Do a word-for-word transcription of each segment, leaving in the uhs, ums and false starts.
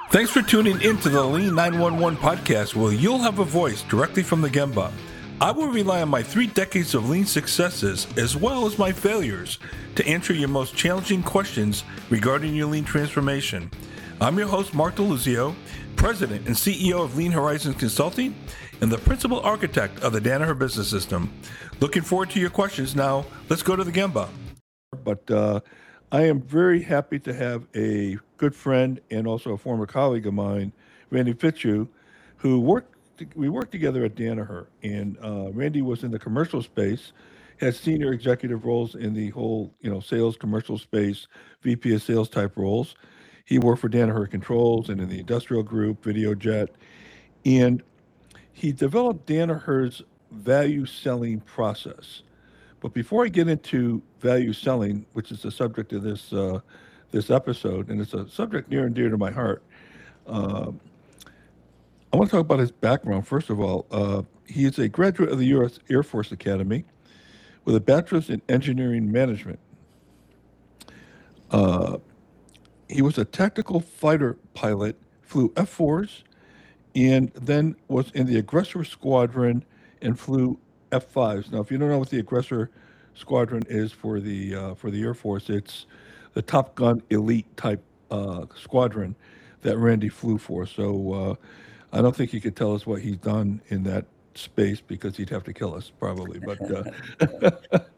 Thanks for tuning in to the Lean nine one one podcast, where you'll have a voice directly from the Gemba. I will rely on my three decades of Lean successes, as well as my failures, to answer your most challenging questions regarding your Lean transformation. I'm your host, Mark DeLuzio, President and C E O of Lean Horizons Consulting, and the Principal Architect of the Danaher Business System. Looking forward to your questions. Now, let's go to the Gemba. But uh, I am very happy to have a good friend and also a former colleague of mine, Randy Fitzhugh, who worked, we worked together at Danaher. And uh, Randy was in the commercial space, had senior executive roles in the whole, you know, sales commercial space, V P of sales type roles. He worked for Danaher Controls and in the industrial group, Videojet. And he developed Danaher's value selling process. But before I get into value selling, which is the subject of this uh, this episode, and it's a subject near and dear to my heart, uh, I want to talk about his background. First of all, uh, he is a graduate of the U S Air Force Academy with a bachelor's in engineering management. Uh, he was a tactical fighter pilot, flew F fours, and then was in the aggressor squadron and flew F fives. Now, if you don't know what the aggressor squadron is for the uh, for the Air Force, it's the Top Gun elite type uh, squadron that Randy flew for. So uh, I don't think he could tell us what he's done in that space because he'd have to kill us probably. But uh,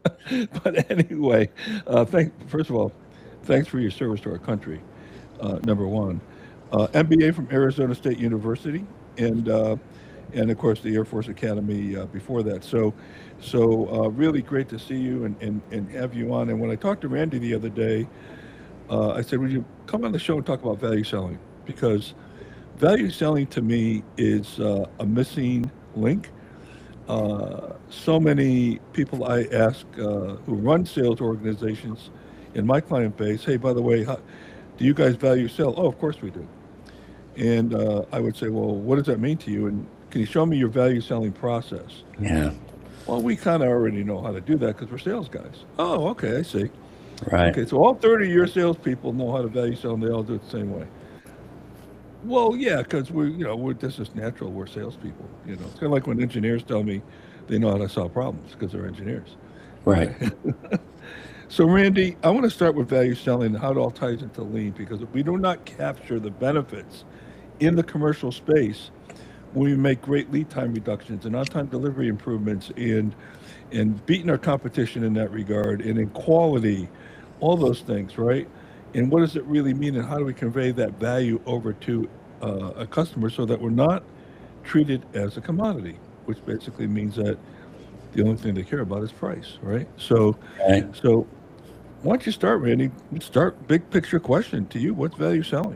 but anyway, uh, thank first of all, thanks for your service to our country. Uh, number one, uh, M B A from Arizona State University, and uh, and of course the Air Force Academy uh, before that. So, so uh, really great to see you and, and, and have you on. And when I talked to Randy the other day, uh, I said, would you come on the show and talk about value selling? Because value selling to me is uh, a missing link. Uh, so many people I ask uh, who run sales organizations in my client base, hey, by the way, how, do you guys value sell? Oh, of course we do. And uh, I would say, well, what does that mean to you? And can you show me your value selling process? Yeah. Well, we kind of already know how to do that because we're sales guys. Oh, okay, I see. Right. Okay, so all thirty of your salespeople know how to value sell, and they all do it the same way. Well, yeah, because we're, you know, we're, this is natural. We're salespeople. You know, it's kind of like when engineers tell me they know how to solve problems because they're engineers. Right. So, Randy, I want to start with value selling and how it all ties into Lean, because if we do not capture the benefits in the commercial space, we make great lead time reductions and on-time delivery improvements and and beating our competition in that regard, and in quality, all those things, right? And what does it really mean, and how do we convey that value over to uh, a customer so that we're not treated as a commodity, which basically means that the only thing they care about is price, right? So, Right. so why don't you start, Randy? Let's start big picture question to you. What's value selling?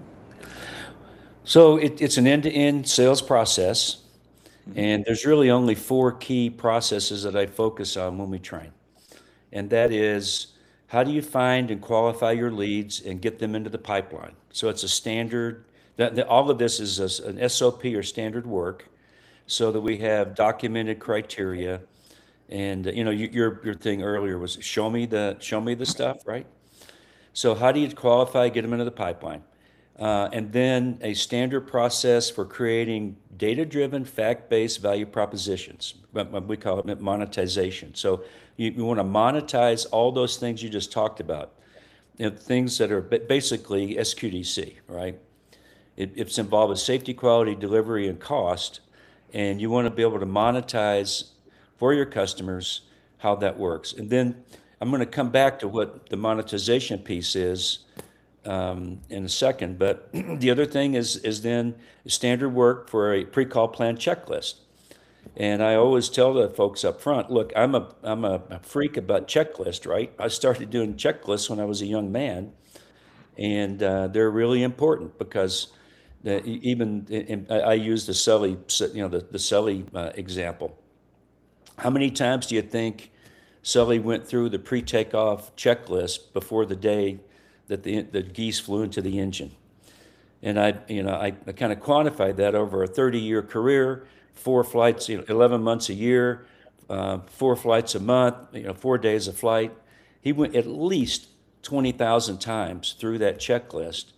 So it, it's an end-to-end sales process, and there's really only four key processes that I focus on when we train. And that is, how do you find and qualify your leads and get them into the pipeline? So it's a standard, that, that all of this is a, an S O P or standard work, so that we have documented criteria. And you know, you, your your thing earlier was show me the show me the stuff, right? So how do you qualify, get them into the pipeline? Uh, and then a standard process for creating data-driven, fact-based value propositions. We call it monetization. So you, you want to monetize all those things you just talked about, you know, things that are basically S Q D C, right? It, it's involved with safety, quality, delivery, and cost, and you want to be able to monetize for your customers how that works. And then I'm going to come back to what the monetization piece is um, in a second. But the other thing is is then standard work for a pre-call plan checklist. And I always tell the folks up front, look, I'm a I'm a, a freak about checklist, right? I started doing checklists when I was a young man, and uh, they're really important because the, even in, I, I use the Sully, you know, the the Sully uh, example. How many times do you think Sully went through the pre-takeoff checklist before the day that the the geese flew into the engine? And I, you know, I, I kind of quantified that over a thirty-year career, four flights, you know, eleven months a year, uh, four flights a month, you know, four days a flight. He went at least twenty thousand times through that checklist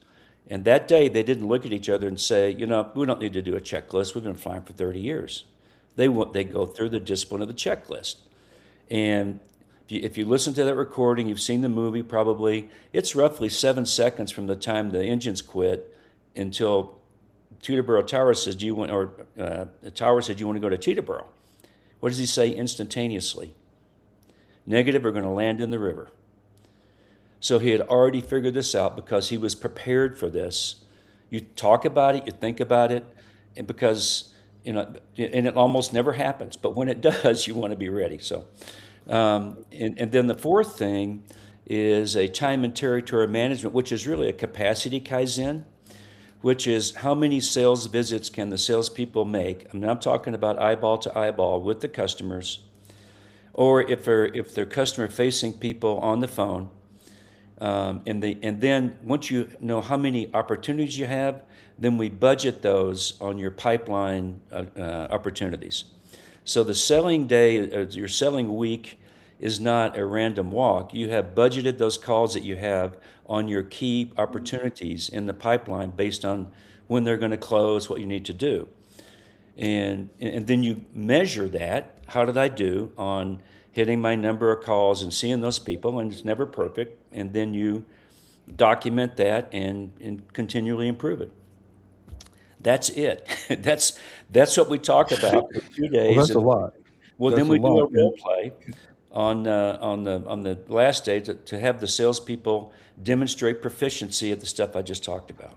And that day, they didn't look at each other and say, you know, we don't need to do a checklist. We've been flying for thirty years. They want, they go through the discipline of the checklist. And if you, if you listen to that recording, you've seen the movie probably, it's roughly seven seconds from the time the engines quit until Teterboro Tower says, do you want, or uh, the tower said, do you want to go to Teterboro? What does he say instantaneously? Negative, we're going to land in the river. So he had already figured this out because he was prepared for this. You talk about it, you think about it, and because, you know, and it almost never happens. But when it does, you want to be ready. So, um, and, and then the fourth thing is a time and territory management, which is really a capacity Kaizen, which is how many sales visits can the salespeople make? I mean, I'm talking about eyeball to eyeball with the customers, or if they're if they're customer-facing people on the phone. Um, and the and then once you know how many opportunities you have, then we budget those on your pipeline uh, uh, opportunities. So the selling day, uh, your selling week, is not a random walk. You have budgeted those calls that you have on your key opportunities in the pipeline based on when they're going to close, what you need to do. And, and then you measure that. How did I do on hitting my number of calls and seeing those people? And it's never perfect. And then you document that and, and continually improve it. That's it. that's that's what we talk about for two days. Well, that's a lot. Well, that's then we a do lot. a role play on uh, on the on the last day to, to have the salespeople demonstrate proficiency at the stuff I just talked about.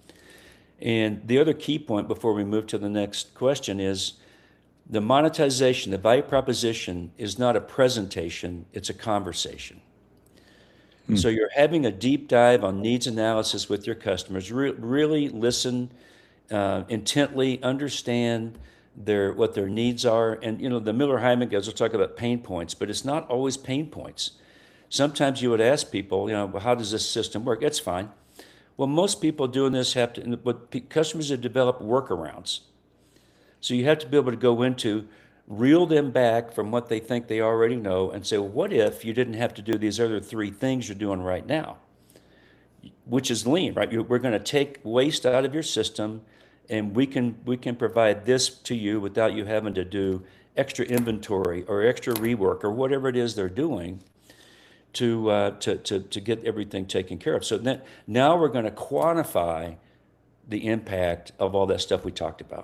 And the other key point before we move to the next question is the monetization, the value proposition is not a presentation, it's a conversation. Hmm. So you're having a deep dive on needs analysis with your customers. Re- really listen uh, intently, understand their what their needs are. And, you know, the Miller-Heiman guys will talk about pain points, but it's not always pain points. Sometimes you would ask people, you know, well, how does this system work? It's fine. Well, most people doing this have to, but customers have developed workarounds. So you have to be able to go into, reel them back from what they think they already know and say, well, what if you didn't have to do these other three things you're doing right now? Which is lean, right? We're going to take waste out of your system, and we can we can provide this to you without you having to do extra inventory or extra rework or whatever it is they're doing to uh, to, to to get everything taken care of. So then, now we're going to quantify the impact of all that stuff we talked about.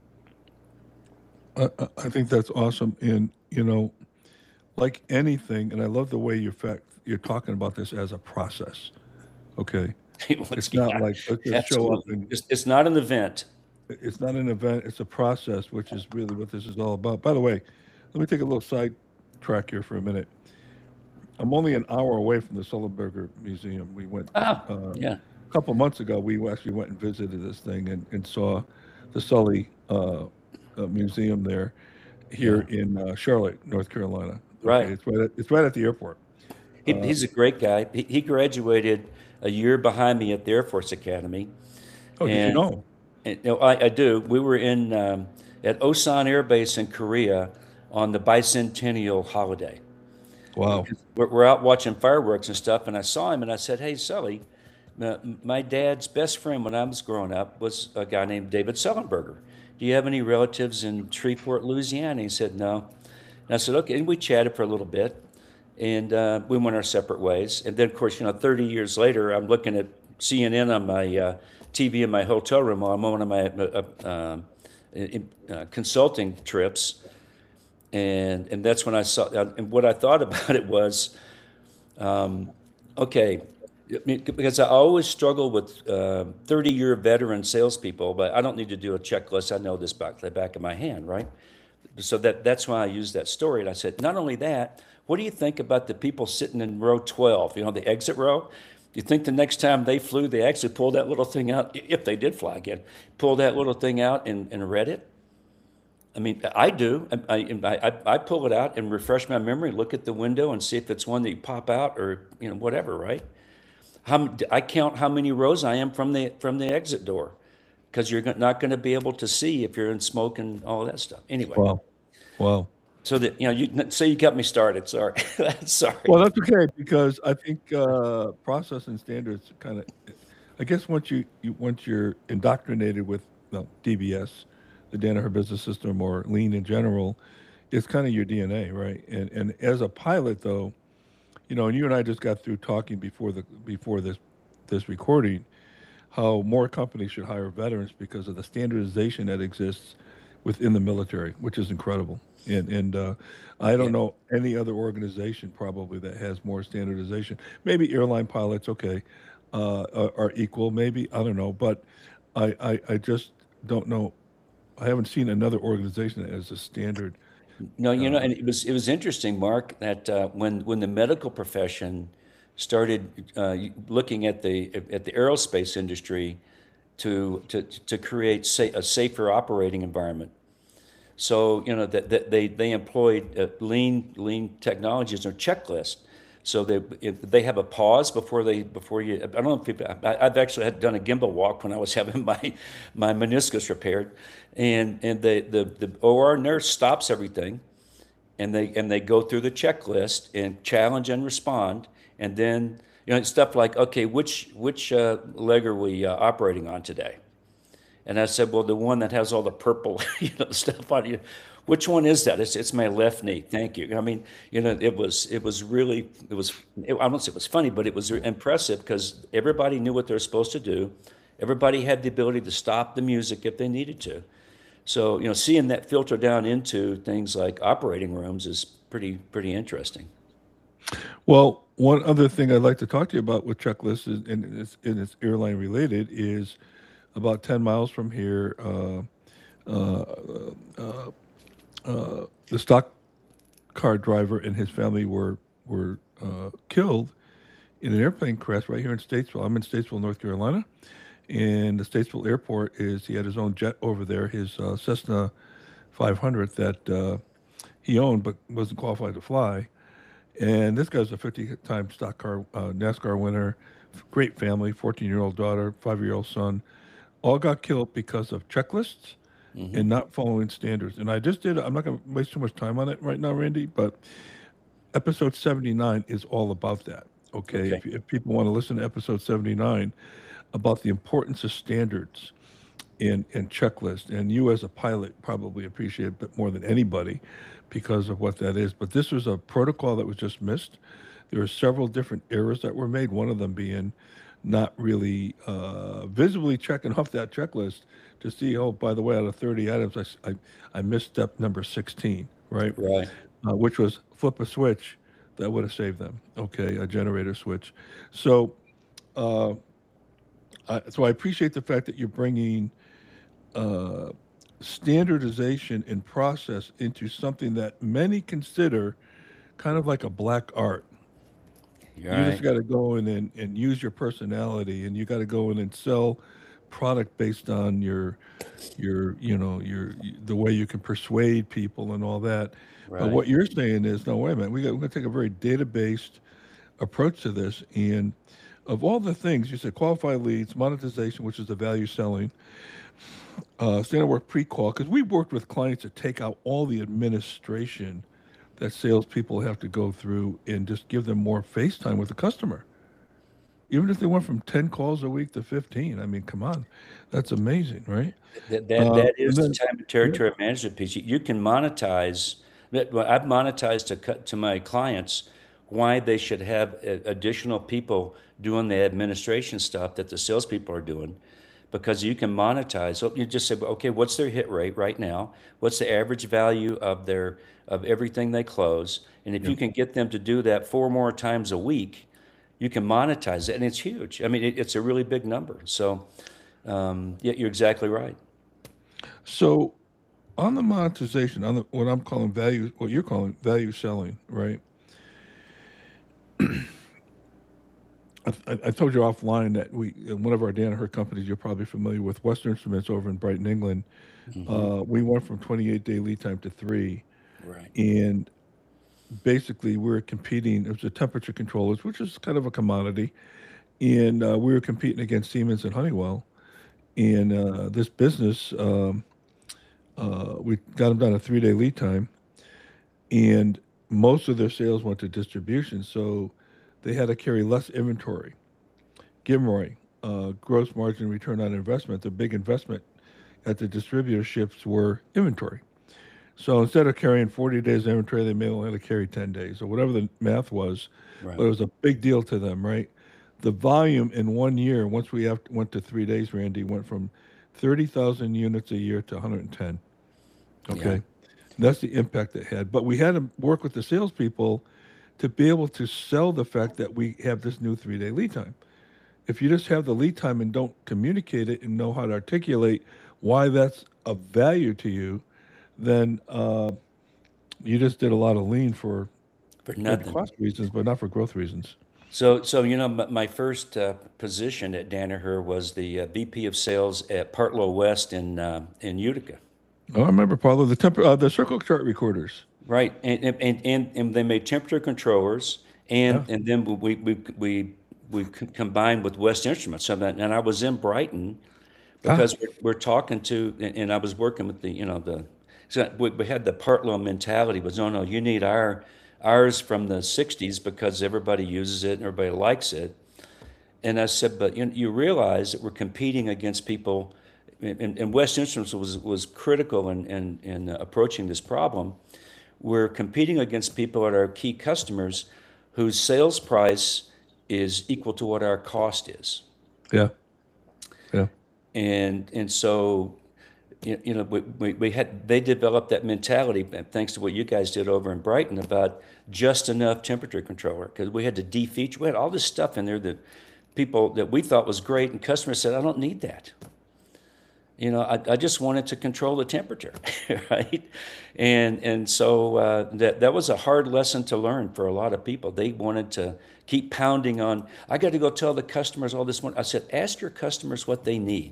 I, I think that's awesome. And, you know, like anything, and I love the way you're, fact, you're talking about this as a process. Okay. It's not yeah, like, let's just show up. And, it's, it's not an event. It's not an event. It's a process, which is really what this is all about. By the way, let me take a little side track here for a minute. I'm only an hour away from the Sullenberger Museum. We went oh, uh, yeah. a couple months ago. We actually went and visited this thing and, and saw the Sully uh, uh, Museum there here yeah. in uh, Charlotte, North Carolina. Okay, right. It's right at, it's right at the airport. He, uh, he's a great guy. He, he graduated a year behind me at the Air Force Academy. Oh, and, did you know? And, you know, I, I do. We were in um, at Osan Air Base in Korea on the bicentennial holiday. Wow. We're, we're out watching fireworks and stuff, and I saw him, and I said, hey, Sully, uh, my dad's best friend when I was growing up was a guy named David Sullenberger. Do you have any relatives in Shreveport, Louisiana? He said, no. And I said, okay. And we chatted for a little bit, and uh, we went our separate ways. And then, of course, you know, thirty years later, I'm looking at C N N on my uh, T V in my hotel room while I'm on one of my uh, uh, uh, consulting trips. And and that's when I saw, and what I thought about it was, um, okay, because I always struggle with uh, thirty-year veteran salespeople, but I don't need to do a checklist. I know this back the back of my hand, right? So that that's why I used that story. And I said, not only that, what do you think about the people sitting in row twelve, you know, the exit row? Do you think the next time they flew, they actually pulled that little thing out, if they did fly again, pulled that little thing out and, and read it? I mean, I do. I, I I pull it out and refresh my memory, look at the window and see if it's one that you pop out or, you know, whatever, right? How, I count how many rows I am from the from the exit door, because you're not going to be able to see if you're in smoke and all of that stuff. Anyway. Wow. Wow. So that, you know, you say you got me started. Sorry. Sorry. Well, that's okay, because I think uh, process and standards kind of, I guess once you, you once you're indoctrinated with well, D B S, the Danaher Business System, or Lean in general, it's kind of your D N A, right? And and as a pilot, though, you know, and you and I just got through talking before the before this this recording, how more companies should hire veterans because of the standardization that exists within the military, which is incredible. And and uh, I Yeah. don't know any other organization probably that has more standardization. Maybe airline pilots, okay, uh, are, are equal. Maybe I don't know, but I, I I just don't know. I haven't seen another organization that has a standard. No, you know, Uh, and it was it was interesting, Mark, that uh, when when the medical profession started uh, looking at the at the aerospace industry to to to create sa a safer operating environment. So, you know, that, that they they employed uh, lean lean technologies or checklist. So they if they have a pause before they before you. I don't know if people. I, I've actually had done a gimbal walk when I was having my my meniscus repaired, and and the the the O R nurse stops everything, and they and they go through the checklist and challenge and respond, and then you know stuff like, okay, which which uh, leg are we uh, operating on today? And I said, well, the one that has all the purple, you know, stuff on you. Which one is that? It's, it's my left knee. Thank you. I mean, you know, it was it was really it was it, I don't say it was funny, but it was impressive because everybody knew what they're supposed to do. Everybody had the ability to stop the music if they needed to. So, you know, seeing that filter down into things like operating rooms is pretty pretty interesting. well, one other thing I'd like to talk to you about with checklists is, and it's, and it's airline related, is about ten miles from here. Uh, uh, uh, uh, the stock car driver and his family were were uh, killed in an airplane crash right here in Statesville. I'm in Statesville, North Carolina, and the Statesville airport is he had his own jet over there, his uh, Cessna five hundred that uh, he owned but wasn't qualified to fly. And this guy's a fifty-time stock car uh, NASCAR winner, great family, fourteen-year-old daughter, five-year-old son, all got killed because of checklists Hmm. and not following standards. And I just did. I'm not going to waste too much time on it right now, Randy, but episode seventy-nine is all about that. Okay, Okay. if, if people want to listen to episode seventy-nine about the importance of standards and and checklist, and you as a pilot probably appreciate it a bit more than anybody because of what that is. But this was a protocol that was just missed. There were several different errors that were made. One of them being not really uh, visibly checking off that checklist to see, oh, by the way, out of thirty items, I, s- I, I missed step number sixteen, right? Right. Uh, which was flip a switch that would have saved them. Okay, a generator switch. So, uh, I, so I appreciate the fact that you're bringing uh, standardization and process into something that many consider kind of like a black art. You just Right. got to go in and, and use your personality, and you got to go in and sell product based on your your you know your the way you can persuade people and all that. But Right. what you're saying is, no, wait a minute, we got we're going to take a very data based approach to this, and of all the things you said, qualified leads, monetization, which is the value selling, uh, standard work pre-call, because we've worked with clients to take out all the administration that salespeople have to go through and just give them more face time with the customer. Even if they went from ten calls a week to fifteen, I mean, come on, that's amazing, right? That that Uh, that and is the then, time and yeah, territory management piece. You, you can monetize. that- well, I've monetized to cut to my clients why they should have a- additional people doing the administration stuff that the salespeople are doing, because you can monetize. So you just say, well, okay, what's their hit rate right now? What's the average value of their of everything they close? And if yeah. you can get them to do that four more times a week, you can monetize it, and it's huge. I mean, it, it's a really big number. So, um, yeah, you're exactly right. So on the monetization, on the what I'm calling value, what you're calling value selling, right? I, I I told you offline that we, in one of our Danaher companies, you're probably familiar with Western Instruments over in Brighton, England. Hmm. Uh, we went from twenty-eight day lead time to three, Right. and basically we were competing. It was a temperature controllers, which is kind of a commodity, and uh, we were competing against Siemens and Honeywell. And uh, this business, um, uh, we got them down a three day lead time, and most of their sales went to distribution, so they had to carry less inventory. Gimroy, uh, gross margin return on investment, the big investment at the distributorships were inventory. So instead of carrying forty days of inventory, they may only have to carry ten days or whatever the math was, Right. but it was a big deal to them, right? The volume in one year, once we have, went to three days, Randy, went from thirty thousand units a year to one hundred ten. Okay. Yeah. That's the impact it had. But we had to work with the salespeople to be able to sell the fact that we have this new three day lead time. If you just have the lead time and don't communicate it and know how to articulate why that's of value to you, then uh, you just did a lot of lean for For maybe nothing. cost reasons, but not for growth reasons. So, so you know, m- my first uh, position at Danaher was the uh, V P of Sales at Partlow West in uh, in Utica. Oh, I remember, Paulo, the temper, uh, the circle chart recorders. Right, and and, and and and they made temperature controllers, Yeah. and and then we we we we c- combined with West Instruments. So that, and I was in Brighton Ah, because we're, we're talking to, and, and I was working with the, you know, the, so we, we had the Partlow mentality was, no, no, you need our ours from the sixties because everybody uses it and everybody likes it. And I said, but you, you realize that we're competing against people, and, and West Instruments was was critical in, in, in approaching this problem. We're competing against people that are key customers whose sales price is equal to what our cost is. yeah, yeah, And and so you you know, we, we, we had they developed that mentality, uh, thanks to what you guys did over in Brighton about just enough temperature controller, because we had to de-feature. We had all this stuff in there that people that we thought was great, and customers said, I don't need that. You know, I, I just wanted to control the temperature, right? And and so uh, that that was a hard lesson to learn for a lot of people. They wanted to keep pounding on. I got to go tell the customers all this. I said, ask your customers what they need,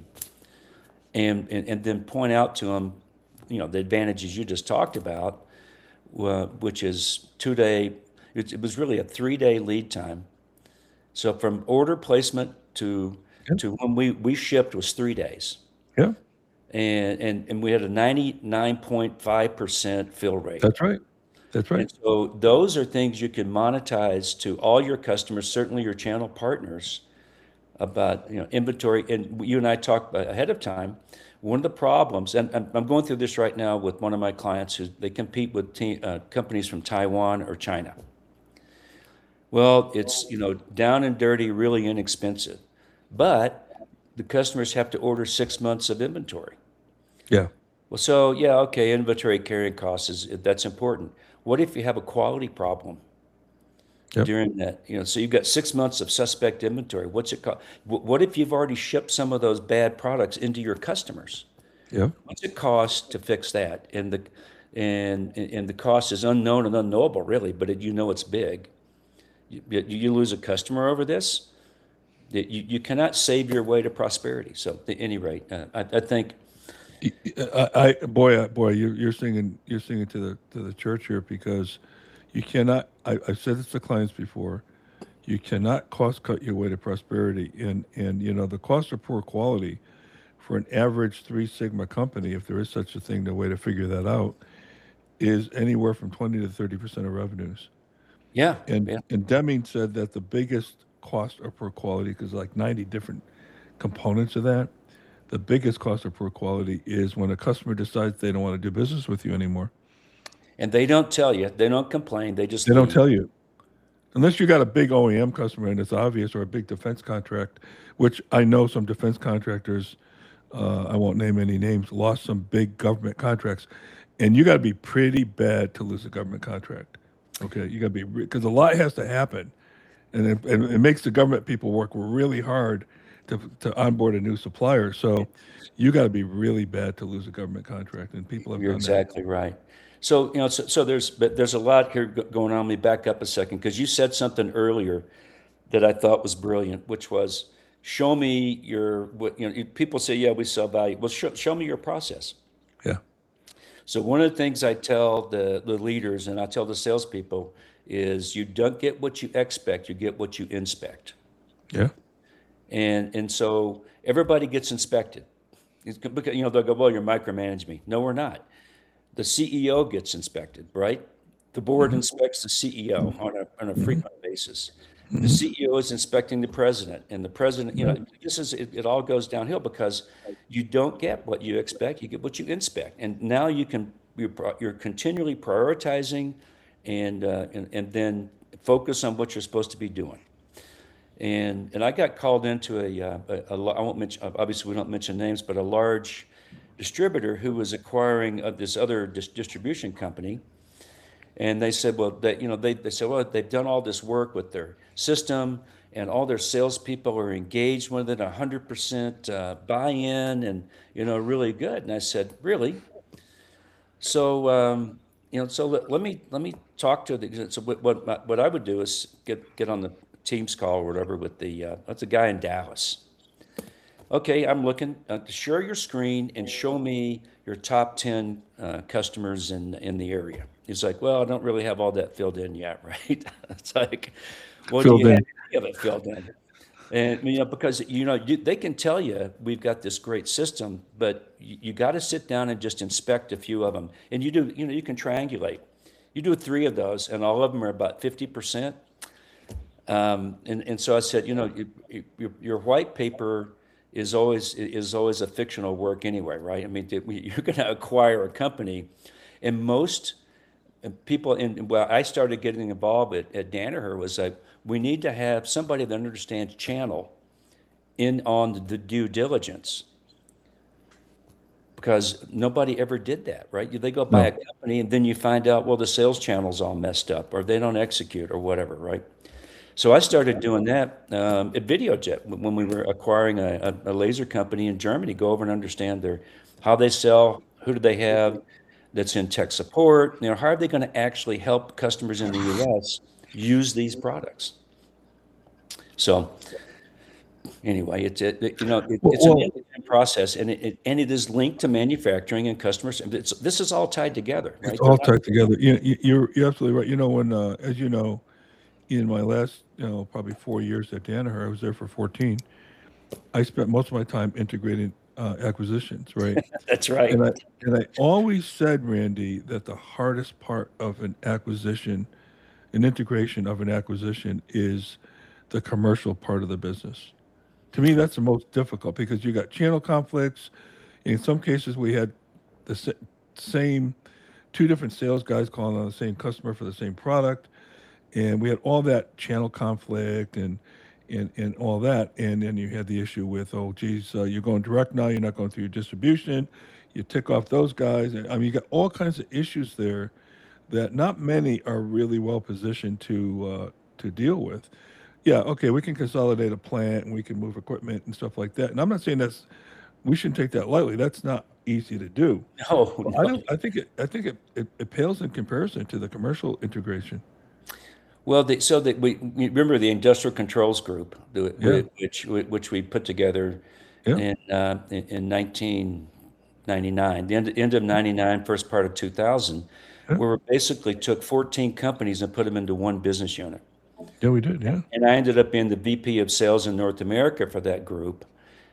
and and, and then point out to them, you know, the advantages you just talked about, uh, which is two day. It, it was really a three day lead time. So from order placement to yeah, to when we we shipped was three days. yeah. And, and, and we had a ninety-nine point five percent fill rate. That's right. That's right. And so those are things you can monetize to all your customers, certainly your channel partners, about, you know, inventory. And you and I talked ahead of time. One of the problems, and I'm I'm going through this right now with one of my clients who they compete with te- uh, companies from Taiwan or China. Well, it's, you know, down and dirty, really inexpensive, but the customers have to order six months of inventory. Yeah, Well, so yeah, okay, inventory carrying costs is that's important. What if you have a quality problem yep, during that? You know, so you've got six months of suspect inventory. What's it cost? What if you've already shipped some of those bad products into your customers? yeah, What's it cost to fix that? And the and and the cost is unknown and unknowable, really, but it, you know it's big. You, you lose a customer over this. You, you cannot save your way to prosperity. So, at any rate, uh, I, I think. I, I boy, uh, boy, you're you're singing you're singing to the to the church here because you cannot. I, I've said this to clients before. You cannot cost cut your way to prosperity, and and you know the cost of poor quality for an average Three Sigma company, if there is such a thing, the way to figure that out is anywhere from twenty to thirty percent of revenues. Yeah, And yeah. and Deming said that the biggest cost of poor quality, because like ninety different components of that, the biggest cost of poor quality is when a customer decides they don't want to do business with you anymore. And they don't tell you, they don't complain, they just They don't leave. tell you. Unless you got a big O E M customer and it's obvious, or a big defense contract, which I know some defense contractors, uh, I won't name any names, lost some big government contracts. And you got to be pretty bad to lose a government contract. Okay. You got to be, because a lot has to happen. And it, and it makes the government people work really hard to, to onboard a new supplier. So you got to be really bad to lose a government contract. And people have You're done that. exactly right. So, you know, so, so there's, but there's a lot here go- going on. Let me back up a second, because you said something earlier that I thought was brilliant, which was, show me your, what, you know, you- people say, yeah, we sell value. Well, show, show me your process. Yeah. So one of the things I tell the, the leaders and I tell the salespeople is you don't get what you expect, you get what you inspect. Yeah. And and so everybody gets inspected. It's, because, you know, they'll go, well, you're micromanaging me. No, we're not. The C E O gets inspected, right? The board Mm-hmm. inspects the C E O on a, on a Mm-hmm. frequent basis. The Mhm. C E O is inspecting the president, and the president, you know, this is it, it all goes downhill because you don't get what you expect, you get what you inspect. And now you can you're, pro- you're continually prioritizing and, uh, and and then focus on what you're supposed to be doing. And and I got called into a, uh, a, a lo- I won't mention, obviously we don't mention names, but a large distributor who was acquiring of this other dis- distribution company. And they said, well, they, you know, they, they said, well, they've done all this work with their system and all their salespeople are engaged with it, one hundred percent uh, buy-in and, you know, really good. And I said, really? So, um, you know, so let, let me, let me talk to the, so what, what, what I would do is get, get on the Teams call or whatever with the, uh, that's a guy in Dallas. Okay, I'm looking, uh, share your screen and show me your top ten uh, customers in, in the area. He's like, well, I don't really have all that filled in yet, right? It's like, well, do Filled you have in. any of it filled in? And, you know, because, you know, you, they can tell you, we've got this great system, but you, you got to sit down and just inspect a few of them. And you do, you know, you can triangulate. You do three of those and all of them are about fifty percent. Um, and, and so I said, you know, you, you, your, your white paper is always is always a fictional work anyway, right? I mean, you're going to acquire a company, and most people in well, I started getting involved at, at Danaher was like, we need to have somebody that understands channel in on the due diligence because nobody ever did that, right? They go buy a No. company and then you find out, well, the sales channel's all messed up or they don't execute or whatever, right? So I started doing that um, at Videojet when we were acquiring a, a, a laser company in Germany. Go over and understand their how they sell, who do they have that's in tech support. You know, how are they going to actually help customers in the U S use these products? So anyway, it's it, it- you know it, Well, it's an well, end-to-end process, and it, it and it is linked to manufacturing and customers. It's, this is all tied together, it's right? They're all not. tied together. You, you, you're you're absolutely right. You know, when uh, as you know, in my last, you know, probably four years at Danaher, I was there for fourteen. I spent most of my time integrating uh, acquisitions, right? That's right. And I and I always said, Randy, that the hardest part of an acquisition, an integration of an acquisition, is the commercial part of the business. To me, that's the most difficult because you got channel conflicts. In some cases, we had the sa- same two different sales guys calling on the same customer for the same product, and we had all that channel conflict and and and all that. And then you had the issue with, oh, geez, uh, you're going direct now. You're not going through your distribution. You tick off those guys. And, I mean, you got all kinds of issues there that not many are really well positioned to uh, to deal with. Yeah, okay, we can consolidate a plant and we can move equipment and stuff like that. And I'm not saying that's we shouldn't take that lightly. That's not easy to do. No, But I no. don't. I think it. I think it, it, it pales in comparison to the commercial integration. Well, the, so that we, we remember the Industrial Controls Group, the- Yeah, which which we put together yeah, in uh, in, in nineteen ninety-nine, the end, end of ninety-nine, first part of two thousand, yeah, where we basically took fourteen companies and put them into one business unit. yeah. We did. Yeah. And I ended up being the V P of sales in North America for that group.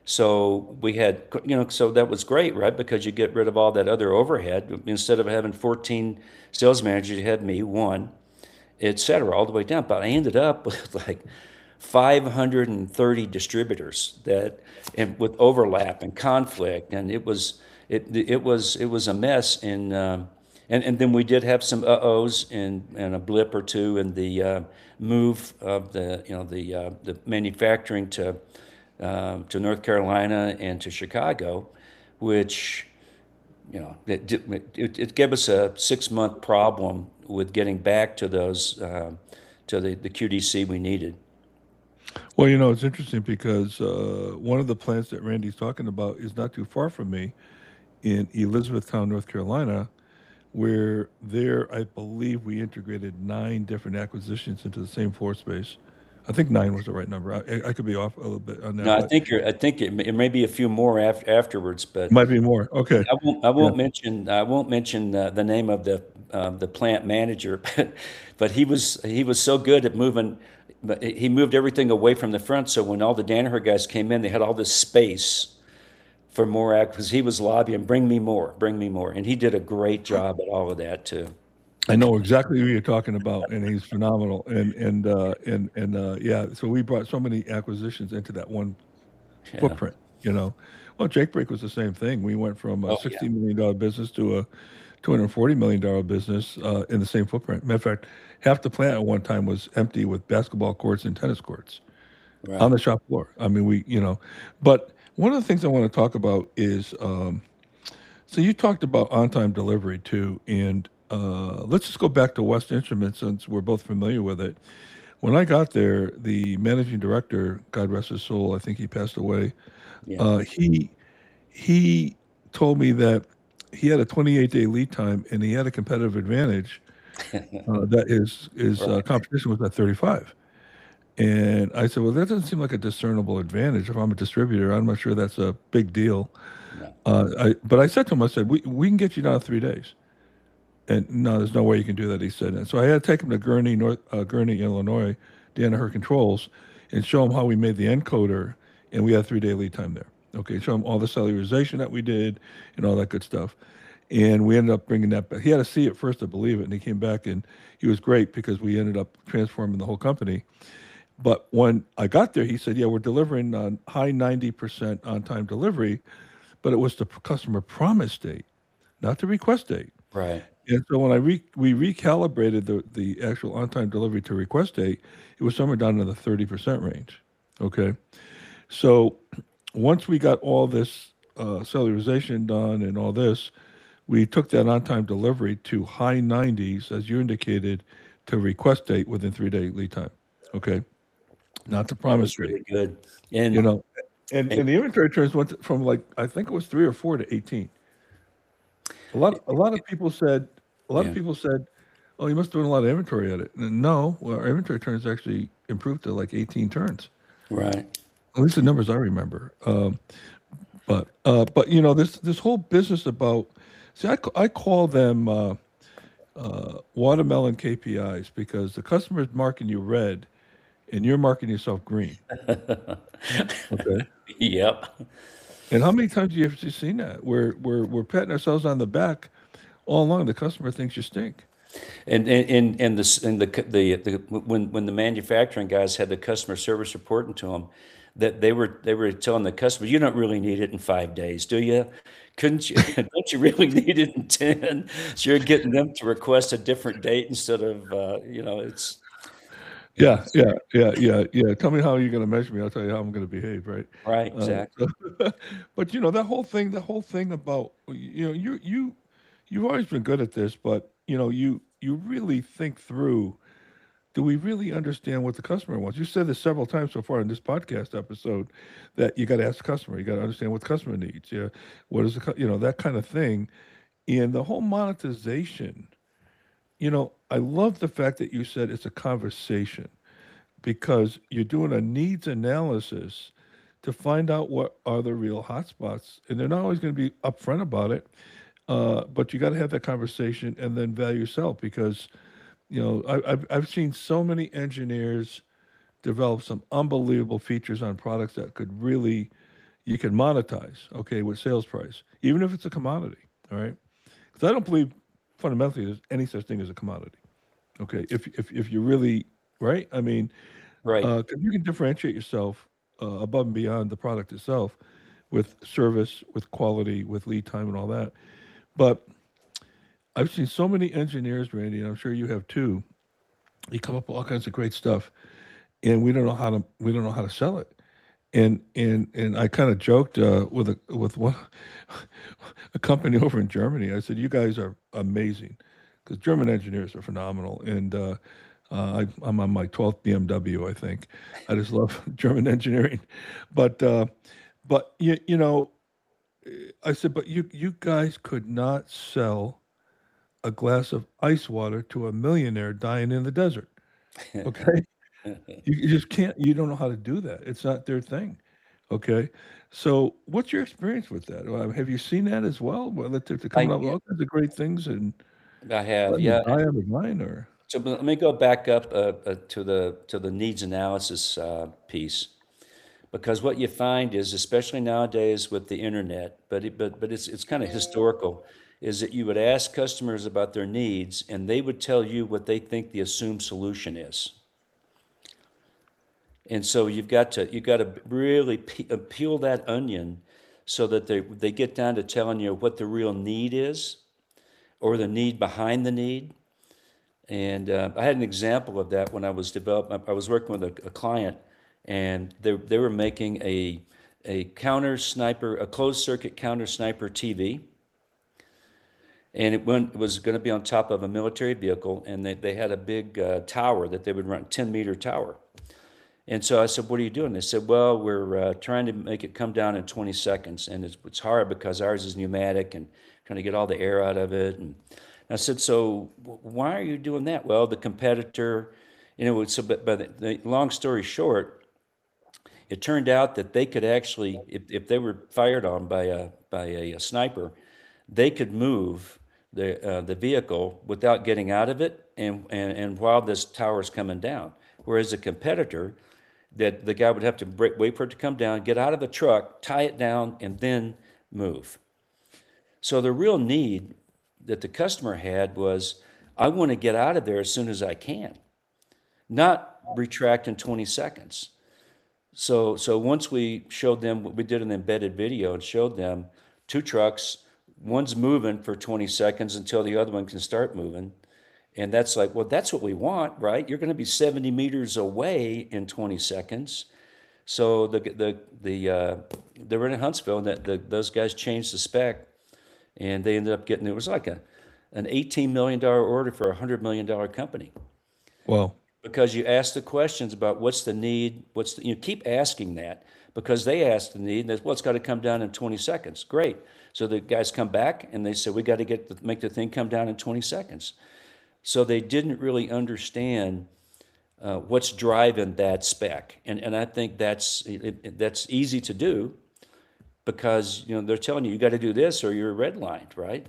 So we had, you know, so that was great, right? Because you get rid of all that other overhead. Instead of having fourteen sales managers, you had me, one, et cetera, all the way down. But I ended up with like five hundred thirty distributors that, and with overlap and conflict, and it was it it was it was a mess. And um, and and then we did have some uh-ohs and and a blip or two in the uh, move of the you know the uh, the manufacturing to um, to North Carolina and to Chicago, which you know, it, it, it gave us a six month problem with getting back to those, uh, to the, the Q D C we needed. Well, you know, it's interesting because uh, one of the plants that Randy's talking about is not too far from me in Elizabethtown, North Carolina, where there, I believe we integrated nine different acquisitions into the same floor space. I think nine was the right number. I, I could be off a little bit on No, that, I but think you're, I think it, may- it may be a few more af- afterwards, but might be more. Okay. I won't, I Yeah. won't mention, I won't mention uh, the name of the, um, the plant manager, but, but he was, he was so good at moving, but he moved everything away from the front. So when all the Danaher guys came in, they had all this space for more act because he was lobbying, bring me more, bring me more. And he did a great job at all of that too. I know exactly who you're talking about, and he's phenomenal. And and uh, and and uh, yeah, so we brought so many acquisitions into that one Yeah. footprint. You know, well, Jake Break was the same thing. We went from a Oh yeah. sixty million dollar business to a two hundred forty million dollar business uh, in the same footprint. Matter of fact, half the plant at one time was empty with basketball courts and tennis courts on Right. the shop floor. I mean, we, you know, but one of the things I want to talk about is, um, so you talked about on-time delivery too, and uh, let's just go back to West Instruments since we're both familiar with it. When I got there, the managing director, God rest his soul, I think he passed away. Yeah. Uh, he he told me that he had a twenty-eight day lead time and he had a competitive advantage uh, that his his uh, Right. competition was at thirty-five. And I said, well, that doesn't seem like a discernible advantage. If I'm a distributor, I'm not sure that's a big deal. No. Uh, I, but I said to him, I said, we, we can get you down to three days. And no, there's no way you can do that, he said. And so I had to take him to Gurney, North, uh, Gurney, Illinois, Danaher Controls, and show him how we made the encoder, and we had a three-day lead time there. Okay, show him all the cellularization that we did and all that good stuff. And we ended up bringing that back. He had to see it first to believe it, and he came back, and he was great because we ended up transforming the whole company. But when I got there, he said, yeah, we're delivering on high ninety percent on-time delivery, but it was the customer promise date, not the request date. Right. And so when I re, we recalibrated the, the actual on-time delivery to request date, it was somewhere down in the thirty percent range. Okay. So once we got all this uh, cellularization done and all this, we took that on-time delivery to high nineties, as you indicated, to request date within three-day lead time. Okay. Not the That promise was date, really good. you And, know. And, and and the inventory turns went to- from like, I think it was three or four to eighteen. A lot, a lot of people said, a lot of yeah. people said, "Oh, you must have done a lot of inventory at it." And no, well, our inventory turns actually improved to like eighteen turns. Right. At least the numbers I remember. Um, but, uh, but you know, this this whole business about, see, I, ca- I call them uh, uh, watermelon K P Is because the customer's marking you red, and you're marking yourself green. Okay. Yep. And how many times have you ever seen that? Where we're we're patting ourselves on the back all along. The customer thinks you stink. And and and and the and the the, the when when the manufacturing guys had the customer service reporting to them, that they were they were telling the customer, you don't really need it in five days, do you? Couldn't you? Don't you really need it in ten? So you're getting them to request a different date instead of uh, you know it's Yeah, it's yeah, yeah, yeah, yeah. Tell me how you're going to measure me. I'll tell you how I'm going to behave, right? right, Uh, exactly. so, but you know that whole thing, the whole thing about you know you you you've always been good at this, but you know you you really think through. Do we really understand what the customer wants? You said this several times so far in this podcast episode that you got to ask the customer. You got to understand what the customer needs. Yeah, what is the cu- you know that kind of thing, and the whole monetization. You know, I love the fact that you said it's a conversation because you're doing a needs analysis to find out what are the real hotspots, and they're not always going to be upfront about it. Uh, but you got to have that conversation and then value yourself because you know I, I've I've seen so many engineers develop some unbelievable features on products that could really you can monetize. Okay, with sales price, even if it's a commodity. All right, because I don't believe fundamentally there's any such thing as a commodity. Okay, if if if you really right, I mean Right. uh, 'cause you can differentiate yourself uh, above and beyond the product itself with service, with quality, with lead time, and all that. But I've seen so many engineers, Randy, and I'm sure you have too. You come up with all kinds of great stuff, and we don't know how to we don't know how to sell it. And and and I kind of joked uh, with a with one a company over in Germany. I said, "You guys are amazing," because German engineers are phenomenal. And uh, uh, I, I'm on my twelfth B M W, I think. I just love German engineering. But uh, but you you know, I said, but you you guys could not sell a glass of ice water to a millionaire dying in the desert. Okay, you, you just can't. You don't know how to do that. It's not their thing. Okay, so what's your experience with that? Uh, Have you seen that as well? Well, that they're they're coming I up with yeah, all kinds of great things and I have, letting them yeah. die on the vine, or So but let me go back up uh, uh, to the to the needs analysis uh, piece. Because what you find is, especially nowadays with the internet, but it, but but it's it's kind of historical. is that you would ask customers about their needs, and they would tell you what they think the assumed solution is. And so you've got to you've got to really pe- uh, peel that onion so that they they get down to telling you what the real need is, or the need behind the need. And uh, I had an example of that when I was developing. I was working with a, a client, and they they were making a a counter sniper, a closed circuit counter sniper T V, and it, went, it was going to be on top of a military vehicle, and they, they had a big uh, tower that they would run, ten meter tower. And so I said, what are you doing? They said, well, we're uh, trying to make it come down in twenty seconds, and it's, it's hard because ours is pneumatic and trying to get all the air out of it. And I said, so why are you doing that? Well, the competitor, you know, so, but, but the, the long story short, it turned out that they could actually, if, if they were fired on by a by a, a sniper, they could move the uh, the vehicle without getting out of it, and, and and while this tower is coming down. Whereas a competitor, that the guy would have to break, wait for it to come down, get out of the truck, tie it down, and then move. So the real need that the customer had was, I want to get out of there as soon as I can, not retract in twenty seconds. So, so once we showed them, we did an embedded video and showed them two trucks, one's moving for twenty seconds until the other one can start moving. And that's like, well, that's what we want, right? You're going to be seventy meters away in twenty seconds. So the the the uh, they were in Huntsville, and that the, those guys changed the spec, and they ended up getting, it was like a an eighteen million dollars order for a one hundred million dollars company. Well, Because you ask the questions about what's the need, what's the, you keep asking that, because they ask the need, and that's, well, it's got to come down in twenty seconds. Great. So the guys come back and they say, we got to get the, make the thing come down in twenty seconds. So they didn't really understand uh, what's driving that spec, and and I think that's it, it- that's easy to do, because you know they're telling you you got to do this or you're redlined, right?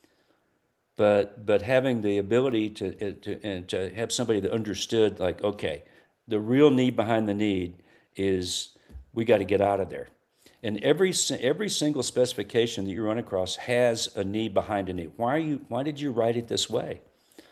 But but having the ability to uh, to and to have somebody that understood, like, okay, the real need behind the need is, we got to get out of there. And every si- every single specification that you run across has a need behind a need. Why are you why did you write it this way?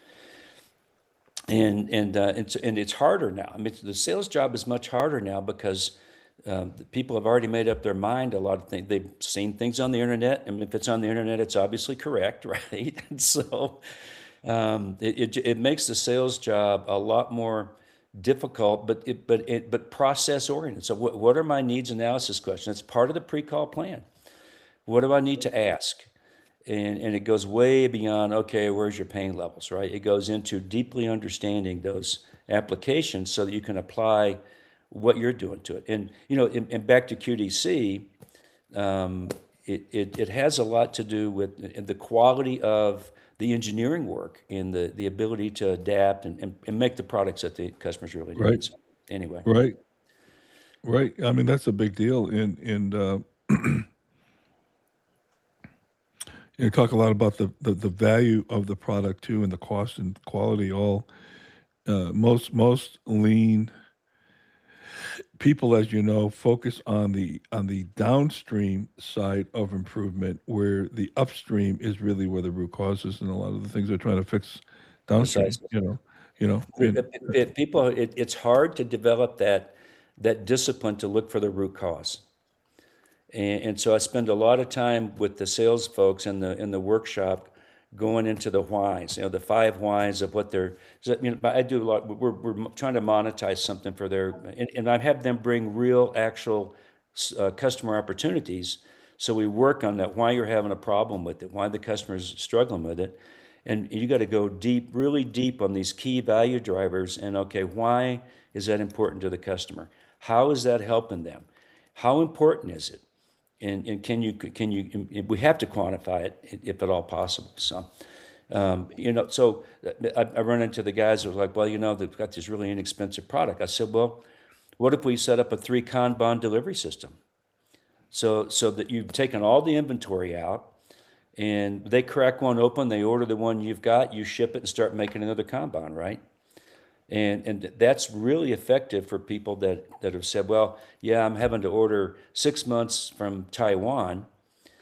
And and uh, it's and it's harder now. I mean, the sales job is much harder now because um, the people have already made up their mind. A lot of things, they've seen things on the internet, and if it's on the internet, it's obviously correct, right? And so um, it, it it makes the sales job a lot more difficult, but it but it but process oriented. So what what are my needs analysis questions? It's part of the pre-call plan. What do I need to ask? And, and it goes way beyond, okay, where's your pain levels, right? It goes into deeply understanding those applications so that you can apply what you're doing to it. And, you know, and, and back to Q D C, um, it, it, it has a lot to do with the quality of the engineering work and the, the ability to adapt and, and, and make the products that the customers really right, need. So anyway, right, right. I mean, that's a big deal. And and uh, you talk a lot about the, the the value of the product too, and the cost and quality. All uh, most most lean people, as you know, focus on the on the downstream side of improvement, where the upstream is really where the root cause is, and a lot of the things they're trying to fix downstream. precisely. You know, you know, It- and it- it- people, it, it's hard to develop that that discipline to look for the root cause. And, and so I spend a lot of time with the sales folks in the in the workshop, going into the whys, you know, the five whys of what they're. So, you know, I do a lot. We're we're trying to monetize something for their, and, and I have them bring real, actual uh, customer opportunities. So we work on that. Why you're having a problem with it? Why the customer's struggling with it? And you got to go deep, really deep on these key value drivers. And okay, why is that important to the customer? How is that helping them? How important is it? And, and can you, can you, we have to quantify it if at all possible. So, um, you know, so I, I run into the guys who are like, well, you know, they've got this really inexpensive product. I said, well, what if we set up a three Kanban delivery system? So, so that you've taken all the inventory out, and they crack one open, they order the one you've got, you ship it and start making another Kanban, right? And and that's really effective for people that, that have said, well, yeah, I'm having to order six months from Taiwan,